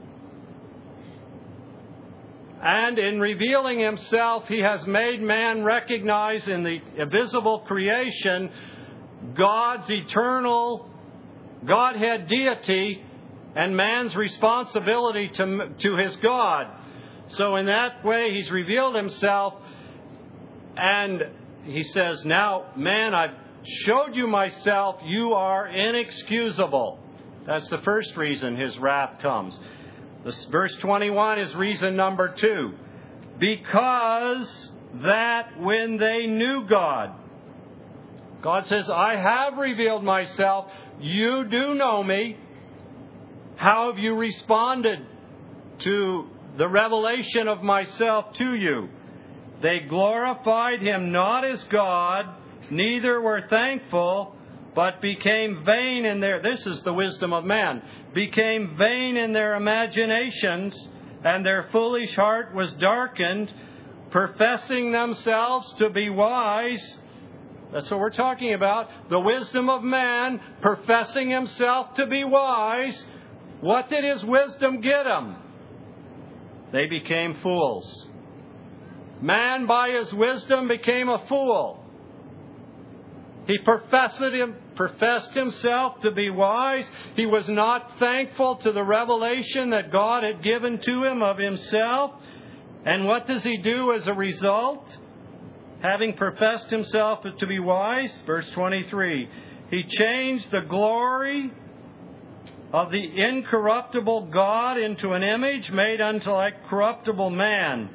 And in revealing Himself, He has made man recognize in the invisible creation God's eternal Godhead deity and man's responsibility to his God. So in that way, He's revealed Himself, and He says, now, man, I've showed you myself. You are inexcusable. That's the first reason His wrath comes. This verse 21 is reason number 2. Because that when they knew God, God says, I have revealed myself. You do know me. How have you responded to the revelation of myself to you? They glorified Him not as God, neither were thankful, but became vain in their... This is the wisdom of man. Became vain in their imaginations, and their foolish heart was darkened, professing themselves to be wise. That's what we're talking about. The wisdom of man, professing himself to be wise. What did his wisdom get him? They became fools. Man, by his wisdom, became a fool. He professed himself to be wise. He was not thankful to the revelation that God had given to him of Himself. And what does he do as a result? Having professed himself to be wise, verse 23, he changed the glory of the incorruptible God into an image made unto like corruptible man.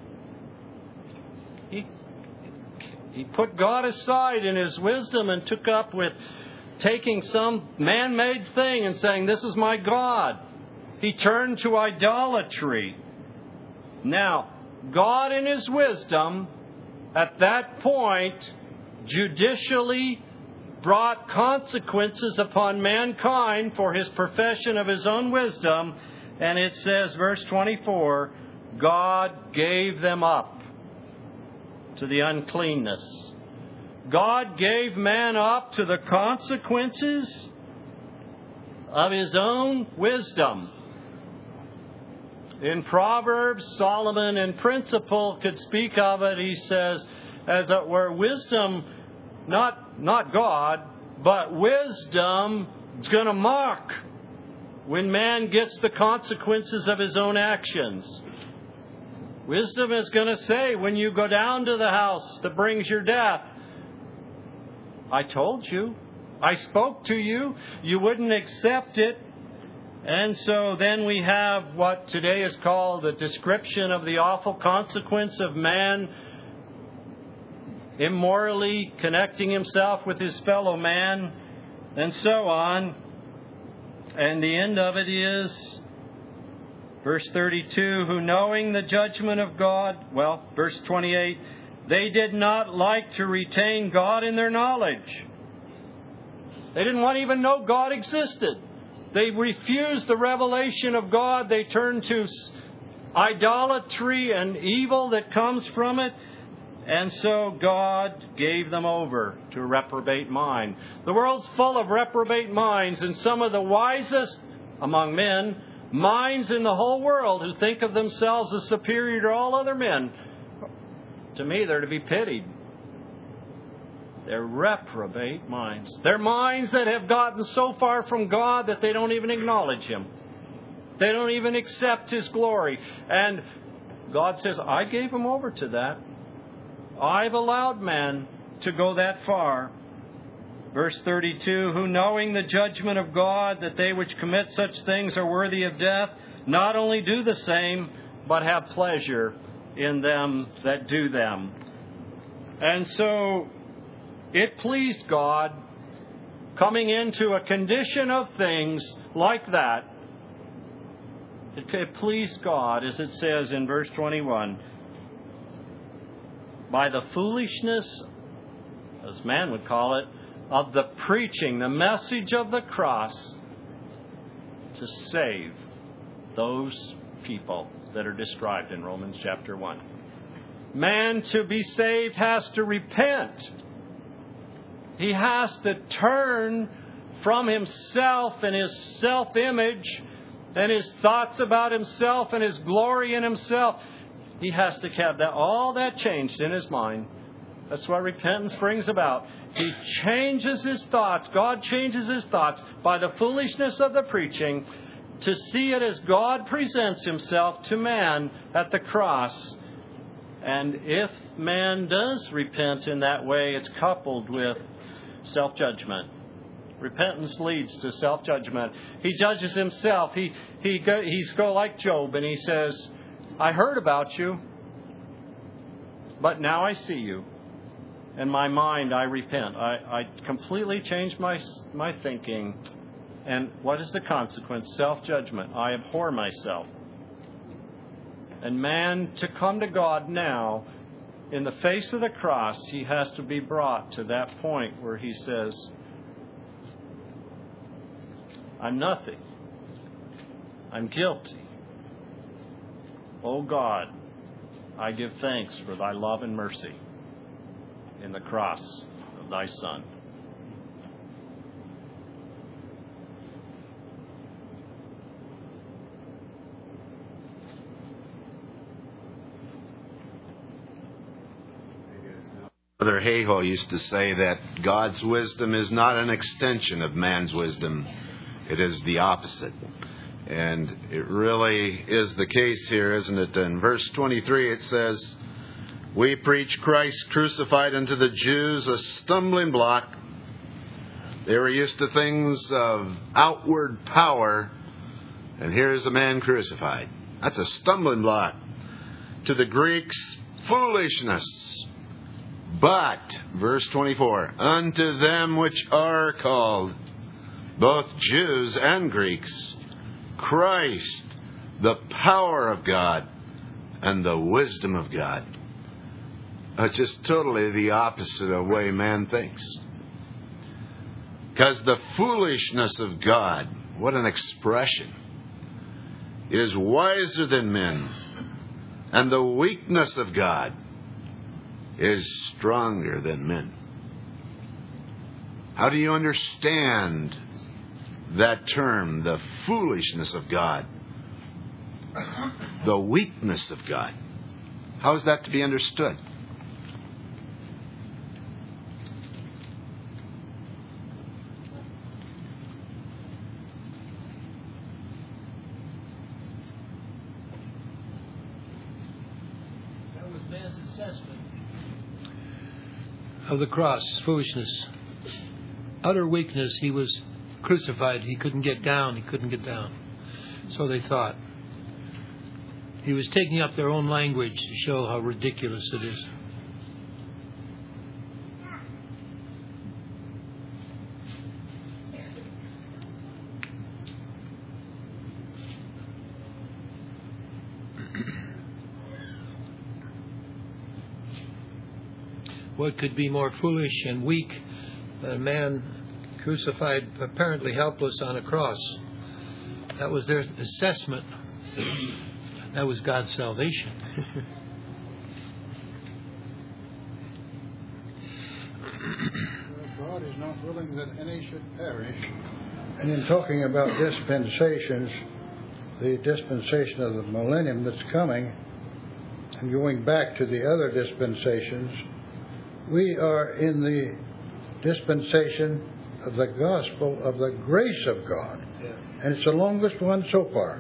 He put God aside in His wisdom and took up with taking some man-made thing and saying, this is my God. He turned to idolatry. Now, God in His wisdom, at that point, judicially brought consequences upon mankind for his profession of his own wisdom. And it says, verse 24, God gave them up to the uncleanness. God gave man up to the consequences of his own wisdom. In Proverbs, Solomon in principle could speak of it. He says, as it were, wisdom, not God, but wisdom is going to mock when man gets the consequences of his own actions. Wisdom is going to say, when you go down to the house that brings your death, I told you, I spoke to you, you wouldn't accept it. And so then we have what today is called a description of the awful consequence of man immorally connecting himself with his fellow man, and so on. And the end of it is, verse 32, who knowing the judgment of God, verse 28, they did not like to retain God in their knowledge. They didn't want to even know God existed. They refused the revelation of God. They turned to idolatry and evil that comes from it. And so God gave them over to a reprobate mind. The world's full of reprobate minds, and some of the wisest among men, minds in the whole world who think of themselves as superior to all other men. To me, they're to be pitied. They're reprobate minds. They're minds that have gotten so far from God that they don't even acknowledge Him. They don't even accept His glory. And God says, I gave them over to that. I've allowed man to go that far. Verse 32, who knowing the judgment of God, that they which commit such things are worthy of death, not only do the same, but have pleasure in them that do them. And so it pleased God, coming into a condition of things like that, it pleased God, as it says in verse 21, by the foolishness, as man would call it, of the preaching, the message of the cross, to save those people that are described in Romans chapter 1. Man, to be saved, has to repent. He has to turn from himself and his self-image and his thoughts about himself and his glory in himself. He has to have all that changed in his mind. That's what repentance brings about. He changes his thoughts. God changes his thoughts by the foolishness of the preaching to see it as God presents Himself to man at the cross. And if man does repent in that way, it's coupled with self-judgment. Repentance leads to self-judgment. He judges himself. He's go like Job, and he says, I heard about you, but now I see you. In my mind, I repent. I completely changed my thinking. And what is the consequence? Self-judgment. I abhor myself. And man, to come to God now, in the face of the cross, he has to be brought to that point where he says, I'm nothing. I'm guilty. O God, I give thanks for Thy love and mercy in the cross of Thy Son. Brother Hayhoe used to say that God's wisdom is not an extension of man's wisdom. It is the opposite. And it really is the case here, isn't it? In verse 23 it says, we preach Christ crucified unto the Jews, a stumbling block. They were used to things of outward power, and here's a man crucified. That's a stumbling block. To the Greeks, foolishness. But, verse 24, unto them which are called, both Jews and Greeks, Christ, the power of God, and the wisdom of God. It's just totally the opposite of the way man thinks. Because the foolishness of God, what an expression, is wiser than men, and the weakness of God is stronger than men. How do you understand that term, the foolishness of God, the weakness of God? How is that to be understood? That was man's assessment of the cross, foolishness, utter weakness. He was crucified. He couldn't get down. So they thought. He was taking up their own language to show how ridiculous it is. What could be more foolish and weak than a man crucified, apparently helpless on a cross? That was their assessment. That was God's salvation. God is not willing that any should perish. And in talking about dispensations, the dispensation of the millennium that's coming, and going back to the other dispensations, we are in the dispensation of the gospel of the grace of God. Yeah. And it's the longest one so far.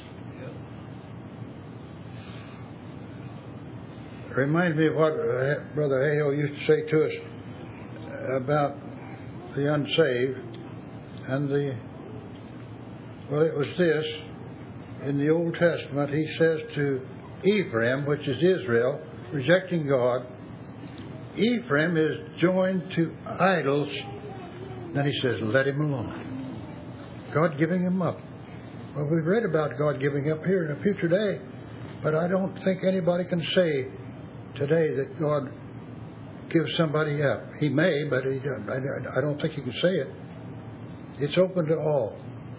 It reminds me of what Brother Hale used to say to us about the unsaved and it was this. In the Old Testament, he says to Ephraim, which is Israel, rejecting God, Ephraim is joined to idols. Then he says, let him alone. God giving him up. Well, we've read about God giving up here in a future day, but I don't think anybody can say today that God gives somebody up. He may, but I don't think he can say it. It's open to all.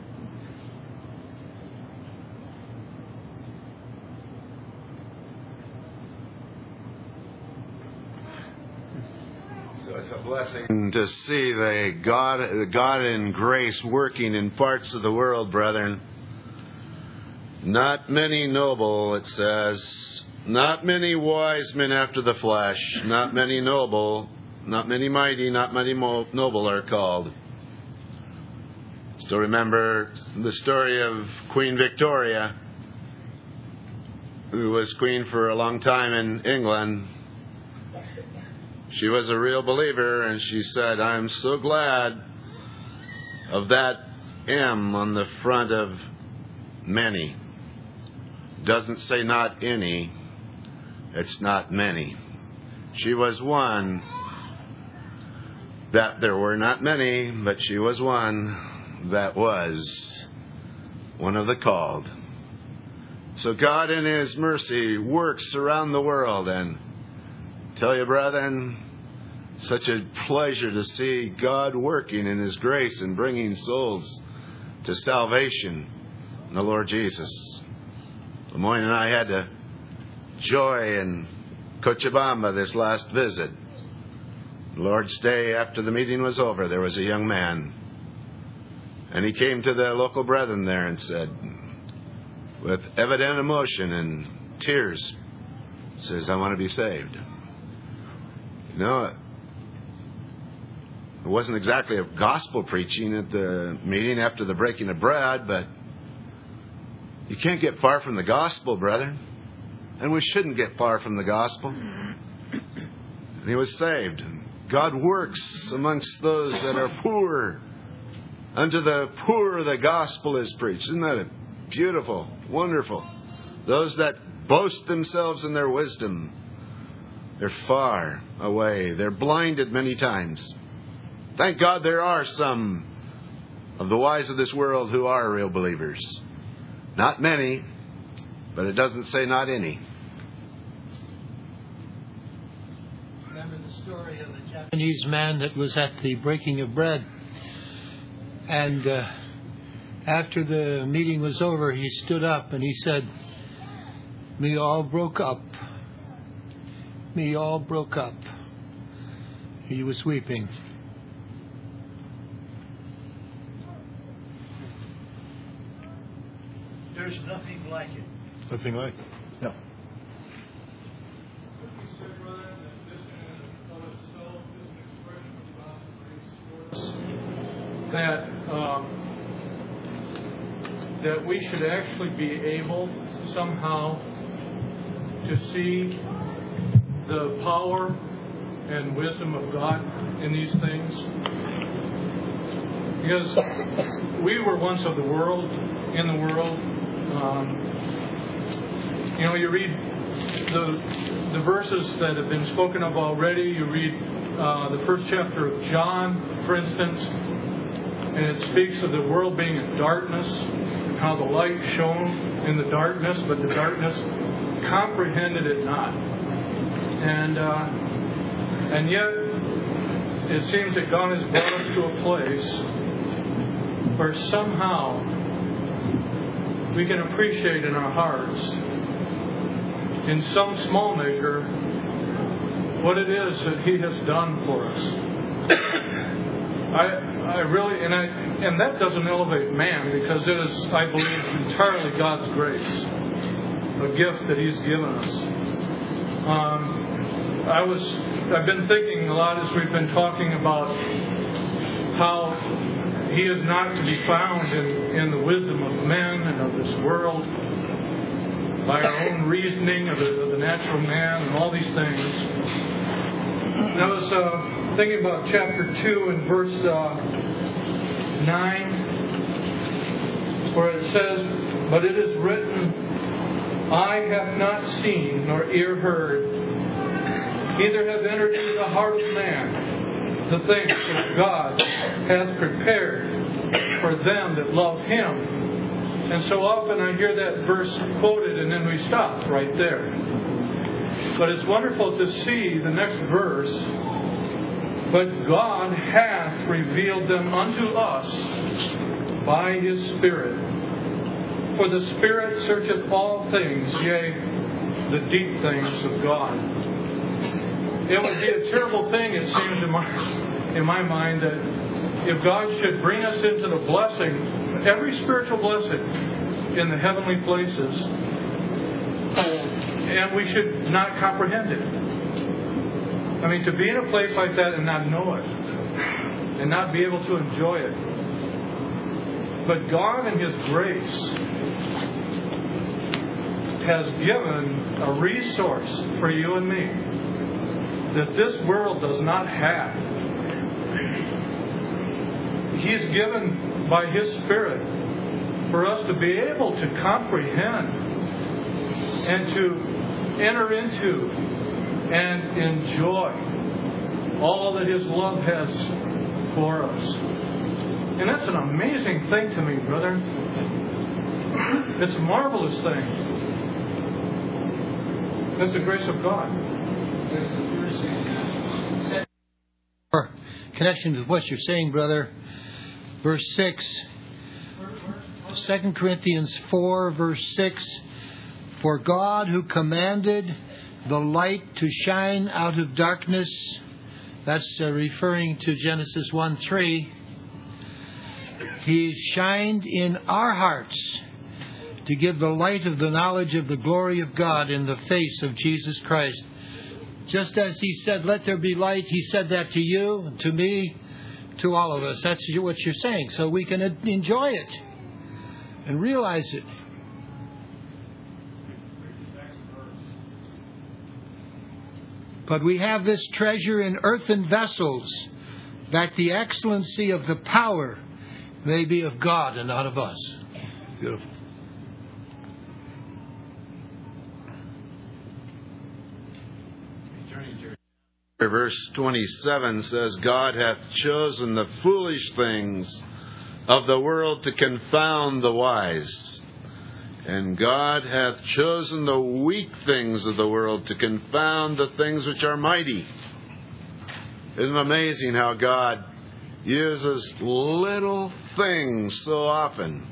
It's a blessing to see the God in grace working in parts of the world, brethren. Not many noble, it says. Not many wise men after the flesh. Not many noble. Not many mighty. Not many noble are called. Still remember the story of Queen Victoria, who was queen for a long time in England. She was a real believer, and she said, I'm so glad of that M on the front of many. Doesn't say not any, it's not many. She was one that there were not many, but she was one that was one of the called. So God in His mercy works around the world, and tell you, brethren, such a pleasure to see God working in His grace and bringing souls to salvation in the Lord Jesus. Lemoyne and I had the joy in Cochabamba this last visit. Lord's Day, after the meeting was over, there was a young man, and he came to the local brethren there and said, with evident emotion and tears, says, I want to be saved. You know, it wasn't exactly a gospel preaching at the meeting after the breaking of bread, but you can't get far from the gospel, brethren. And we shouldn't get far from the gospel. And he was saved. God works amongst those that are poor. Unto the poor the gospel is preached. Isn't that beautiful, wonderful? Those that boast themselves in their wisdom, they're far away. They're blinded many times. Thank God there are some of the wise of this world who are real believers. Not many, but it doesn't say not any. Remember the story of the Japanese man that was at the breaking of bread. And after the meeting was over, he stood up and he said, "Me all broke up. Me all broke up." He was weeping. There's nothing like it. Nothing like it. No. That we should actually be able somehow to see the power and wisdom of God in these things. Because we were once of the world, in the world. You read the verses that have been spoken of already. You read the first chapter of John, for instance, and it speaks of the world being in darkness and how the light shone in the darkness, but the darkness comprehended it not. And yet, it seems that God has brought us to a place where somehow we can appreciate in our hearts, in some small measure, what it is that He has done for us. I really, and that doesn't elevate man, because it is, I believe, entirely God's grace, a gift that He's given us. I've been thinking a lot as we've been talking about how He is not to be found in the wisdom of men and of this world, by our own reasoning of the natural man and all these things. And I was thinking about chapter 2 and verse 9, where it says, "But it is written, Eye hath not seen, nor ear heard, neither have entered into the heart of man the things that God hath prepared for them that love Him." And so often I hear that verse quoted and then we stop right there. But it's wonderful to see the next verse. "But God hath revealed them unto us by His Spirit. For the Spirit searcheth all things, yea, the deep things of God." It would be a terrible thing, it seems in my mind, that if God should bring us into the blessing, every spiritual blessing in the heavenly places, and we should not comprehend it. I mean, to be in a place like that and not know it, and not be able to enjoy it. But God in His grace has given a resource for you and me that this world does not have. He's given by His Spirit for us to be able to comprehend and to enter into and enjoy all that His love has for us. And that's an amazing thing to me, brother. It's a marvelous thing. That's the grace of God. Connection with what you're saying, brother. Verse 6. 2 Corinthians 4, verse 6. "For God, who commanded the light to shine out of darkness," that's referring to Genesis 1:3, "He shined in our hearts to give the light of the knowledge of the glory of God in the face of Jesus Christ." Just as He said, "Let there be light," He said that to you, to me, to all of us. That's what you're saying. So we can enjoy it and realize it. But we have this treasure in earthen vessels, that the excellency of the power may be of God and not of us. Beautiful. Verse 27 says, "God hath chosen the foolish things of the world to confound the wise, And God hath chosen the weak things of the world to confound the things which are mighty. Isn't it amazing how God uses little things so often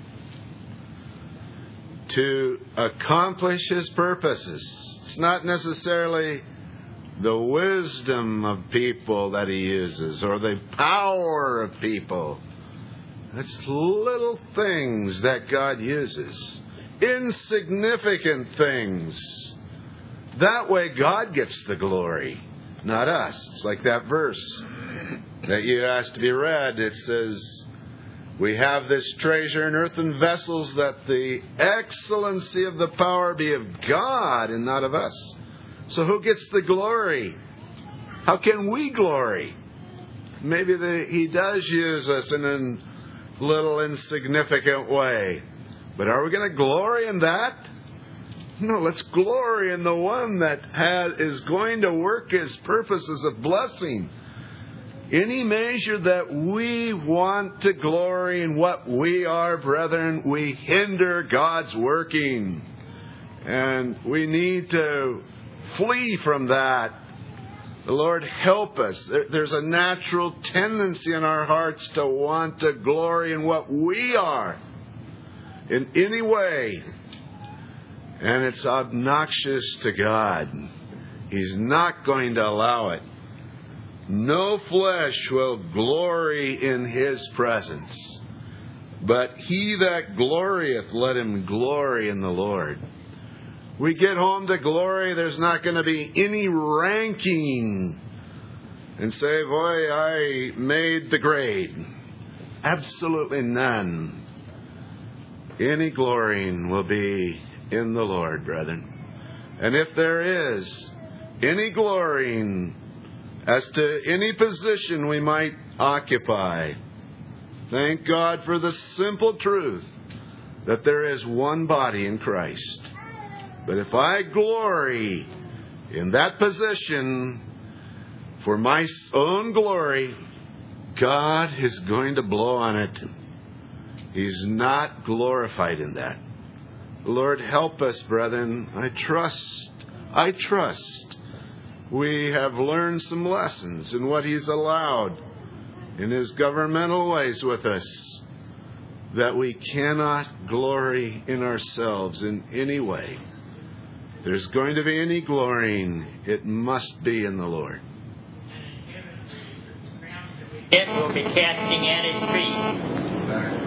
to accomplish His purposes? It's not necessarily the wisdom of people that He uses or the power of people. It's little things that God uses. Insignificant things. That way God gets the glory, not us. It's like that verse that you asked to be read. It says, we have this treasure in earthen vessels, that the excellency of the power be of God and not of us. So who gets the glory? How can we glory? Maybe He does use us in a little insignificant way. But are we going to glory in that? No, let's glory in the one that is going to work His purposes of blessing. Any measure that we want to glory in what we are, brethren, we hinder God's working. And we need to flee from that. The Lord help us. There's a natural tendency in our hearts to want to glory in what we are in any way. And it's obnoxious to God. He's not going to allow it. No flesh will glory in His presence. But he that glorieth, let him glory in the Lord. We get home to glory, there's not going to be any ranking and say, boy, I made the grade. Absolutely none. Any glorying will be in the Lord, brethren. And if there is any glorying as to any position we might occupy, thank God for the simple truth that there is one body in Christ. But if I glory in that position for my own glory, God is going to blow on it. He's not glorified in that. Lord, help us, brethren. I trust we have learned some lessons in what He's allowed in His governmental ways with us, that we cannot glory in ourselves in any way. If there's going to be any glorying, it must be in the Lord. It will be casting at His feet.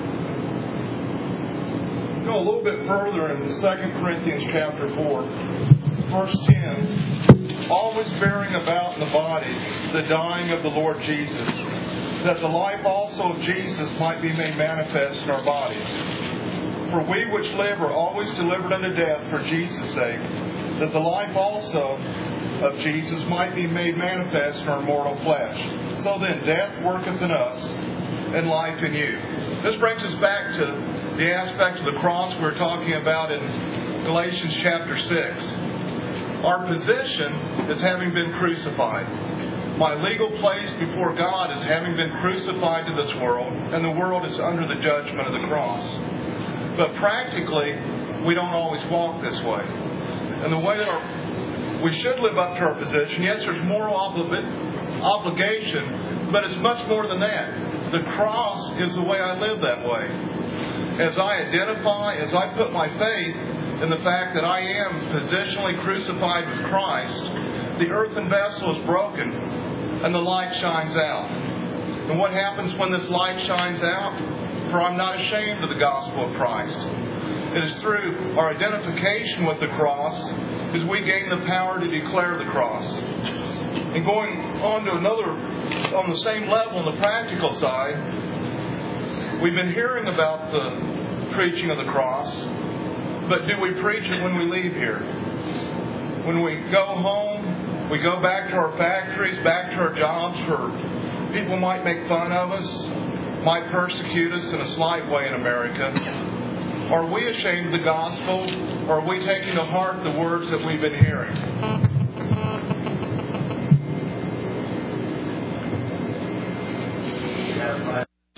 Go a little bit further in 2 Corinthians chapter 4, verse 10. Always bearing about in the body the dying of the Lord Jesus, that the life also of Jesus might be made manifest in our bodies. For we which live are always delivered unto death for Jesus' sake, that the life also of Jesus might be made manifest in our mortal flesh. So then death worketh in us, and life in you. This brings us back to the aspect of the cross we were talking about in Galatians chapter 6. Our position is having been crucified. My legal place before God is having been crucified to this world, and the world is under the judgment of the cross. But practically, we don't always walk this way. And the way that we should live up to our position, yes, there's moral obligation, but it's much more than that. The cross is the way I live that way. As I identify, as I put my faith in the fact that I am positionally crucified with Christ, the earthen vessel is broken and the light shines out. And what happens when this light shines out? For I'm not ashamed of the gospel of Christ. It is through our identification with the cross as we gain the power to declare the cross. And going on to on the same level, on the practical side, we've been hearing about the preaching of the cross, but do we preach it when we leave here? When we go home, we go back to our factories, back to our jobs, where people might make fun of us, might persecute us in a slight way in America. Are we ashamed of the gospel, or are we taking to heart the words that we've been hearing?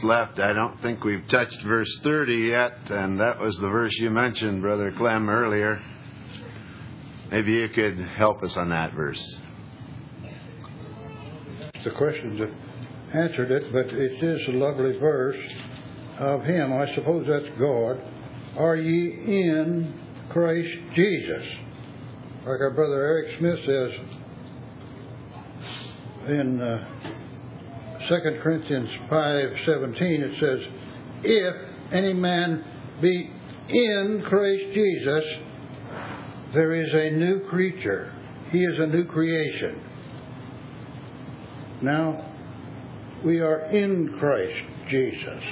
left. I don't think we've touched verse 30 yet, and that was the verse you mentioned, Brother Clem, earlier. Maybe you could help us on that verse. The questions that answered it, but it is a lovely verse. Of him, I suppose that's God. Are ye in Christ Jesus? Like our brother Eric Smith says in 2 Corinthians 5:17, it says, if any man be in Christ Jesus, there is a new creature. He is a new creation. Now, we are in Christ Jesus.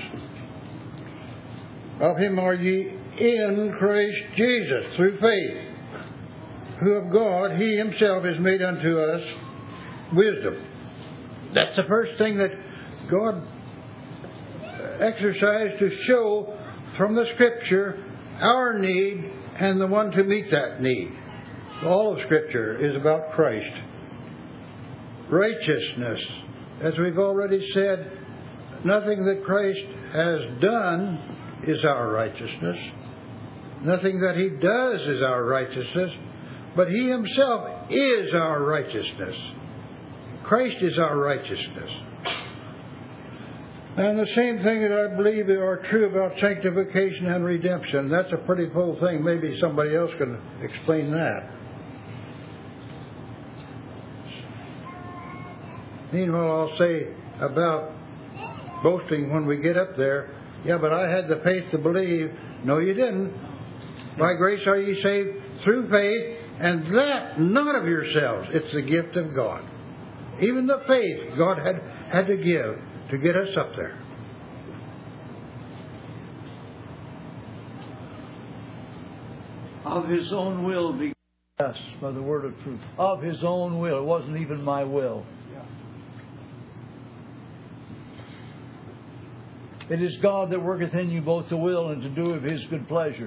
Of him are ye in Christ Jesus, through faith, who of God he himself has made unto us wisdom. That's the first thing that God exercised to show from the Scripture our need and the one to meet that need. All of Scripture is about Christ. Righteousness, as we've already said, nothing that Christ has done is our righteousness. Nothing that he does is our righteousness, but he himself is our righteousness. Christ is our righteousness. And the same thing that I believe are true about sanctification and redemption. That's a pretty full thing. Maybe somebody else can explain that. Meanwhile, I'll say about boasting when we get up there, yeah, but I had the faith to believe. No, you didn't. By grace are ye saved through faith, and that not of yourselves. It's the gift of God. Even the faith God had to give to get us up there. Of his own will begat us by the word of truth. Of his own will. It wasn't even my will. It is God that worketh in you both to will and to do of his good pleasure.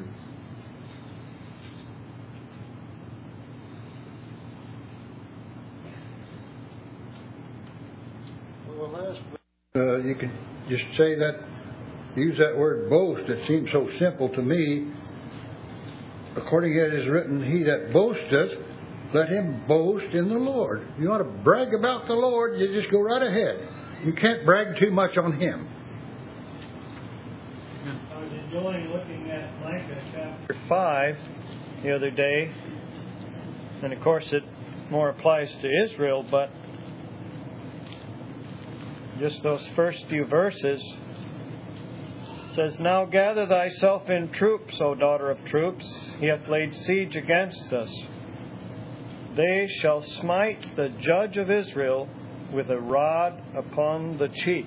Well, the last you could just say that, use that word boast. It seems so simple to me. According as it is written, he that boasteth, let him boast in the Lord. If you want to brag about the Lord, you just go right ahead. You can't brag too much on him. I was enjoying looking at Micah chapter 5 the other day, and of course it more applies to Israel, but just those first few verses says, now gather thyself in troops, O daughter of troops. He hath laid siege against us. They shall smite the judge of Israel with a rod upon the cheek.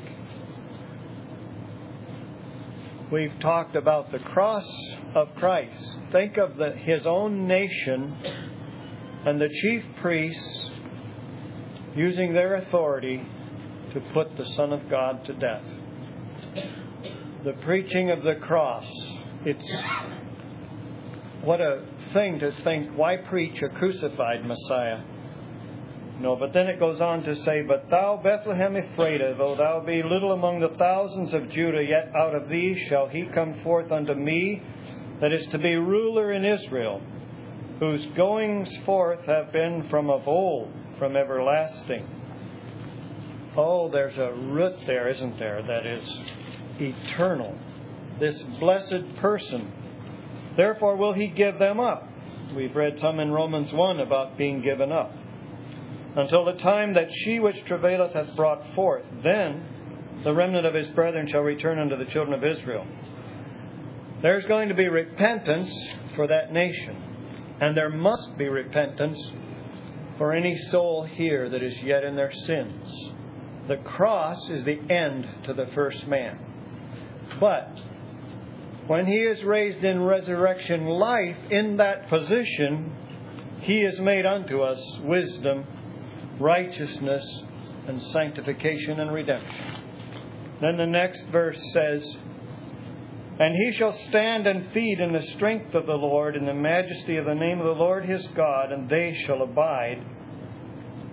We've talked about the cross of Christ. Think of his own nation and the chief priests using their authority to put the Son of God to death. The preaching of the cross. It's what a thing to think, why preach a crucified Messiah? No, but then it goes on to say, but thou, Bethlehem Ephratah, though thou be little among the thousands of Judah, yet out of thee shall he come forth unto me, that is to be ruler in Israel, whose goings forth have been from of old, from everlasting. Oh, there's a root there, isn't there, that is eternal. This blessed person. Therefore will he give them up. We've read some in Romans 1 about being given up. Until the time that she which travaileth hath brought forth, then the remnant of his brethren shall return unto the children of Israel. There's going to be repentance for that nation. And there must be repentance for any soul here that is yet in their sins. The cross is the end to the first man. But when he is raised in resurrection life, in that position, he is made unto us wisdom, righteousness, and sanctification and redemption. Then the next verse says, and he shall stand and feed in the strength of the Lord, in the majesty of the name of the Lord his God, and they shall abide.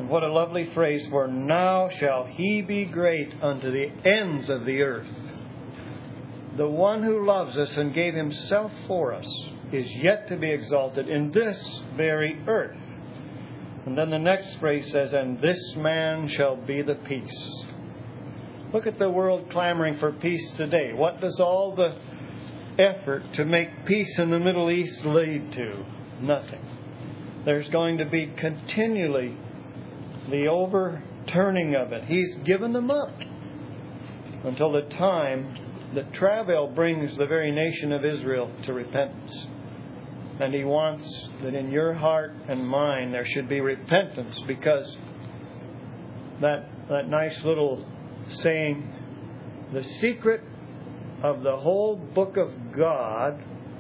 And what a lovely phrase, for now shall He be great unto the ends of the earth. The one who loves us and gave Himself for us is yet to be exalted in this very earth. And then the next phrase says, and this man shall be the peace. Look at the world clamoring for peace today. What does all the effort to make peace in the Middle East lead to? Nothing. There's going to be continually the overturning of it. He's given them up until the time that travail brings the very nation of Israel to repentance. And He wants that in your heart and mine there should be repentance, because that nice little saying, the secret of the whole book of God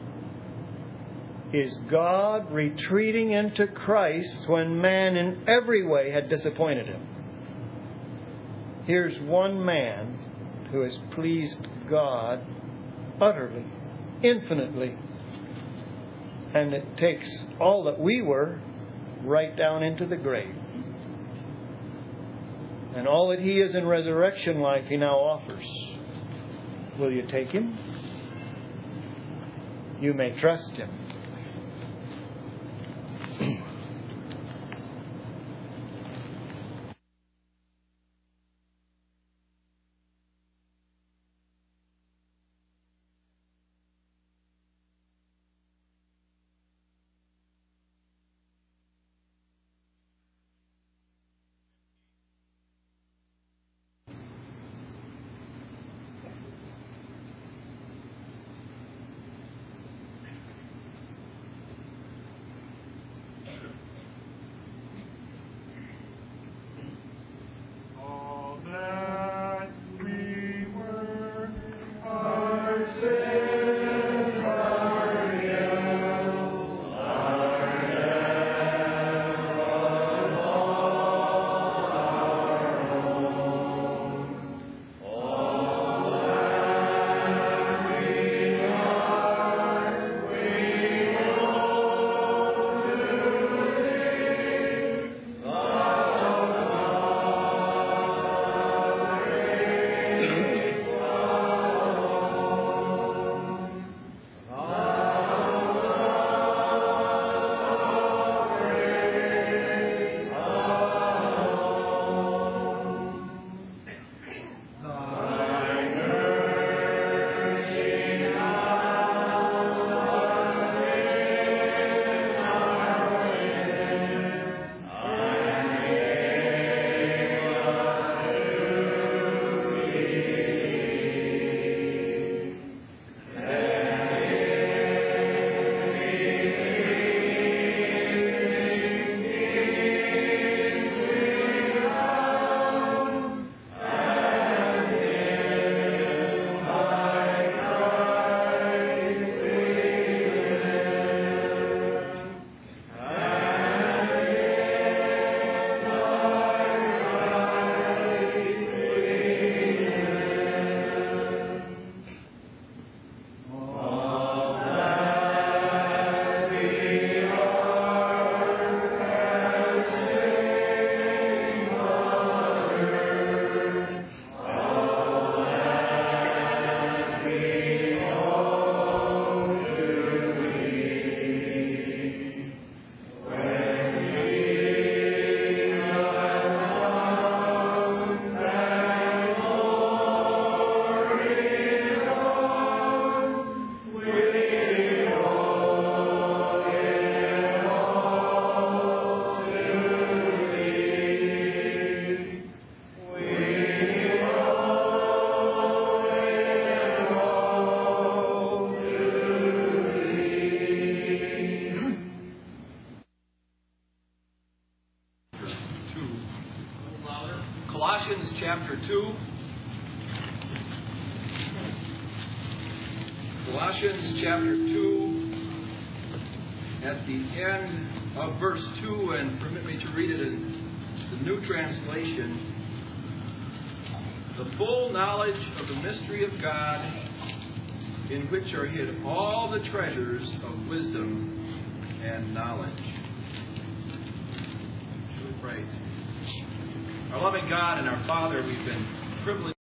is God retreating into Christ when man in every way had disappointed Him. Here's one man who has pleased God utterly, infinitely. And it takes all that we were right down into the grave. And all that He is in resurrection life, He now offers. Will you take Him? You may trust Him. Colossians chapter 2. Colossians chapter 2, at the end of verse 2, and permit me to read it in the New Translation. The full knowledge of the mystery of God, in which are hid all the treasures of wisdom and knowledge. Shall we pray? Our loving God and our Father, we've been privileged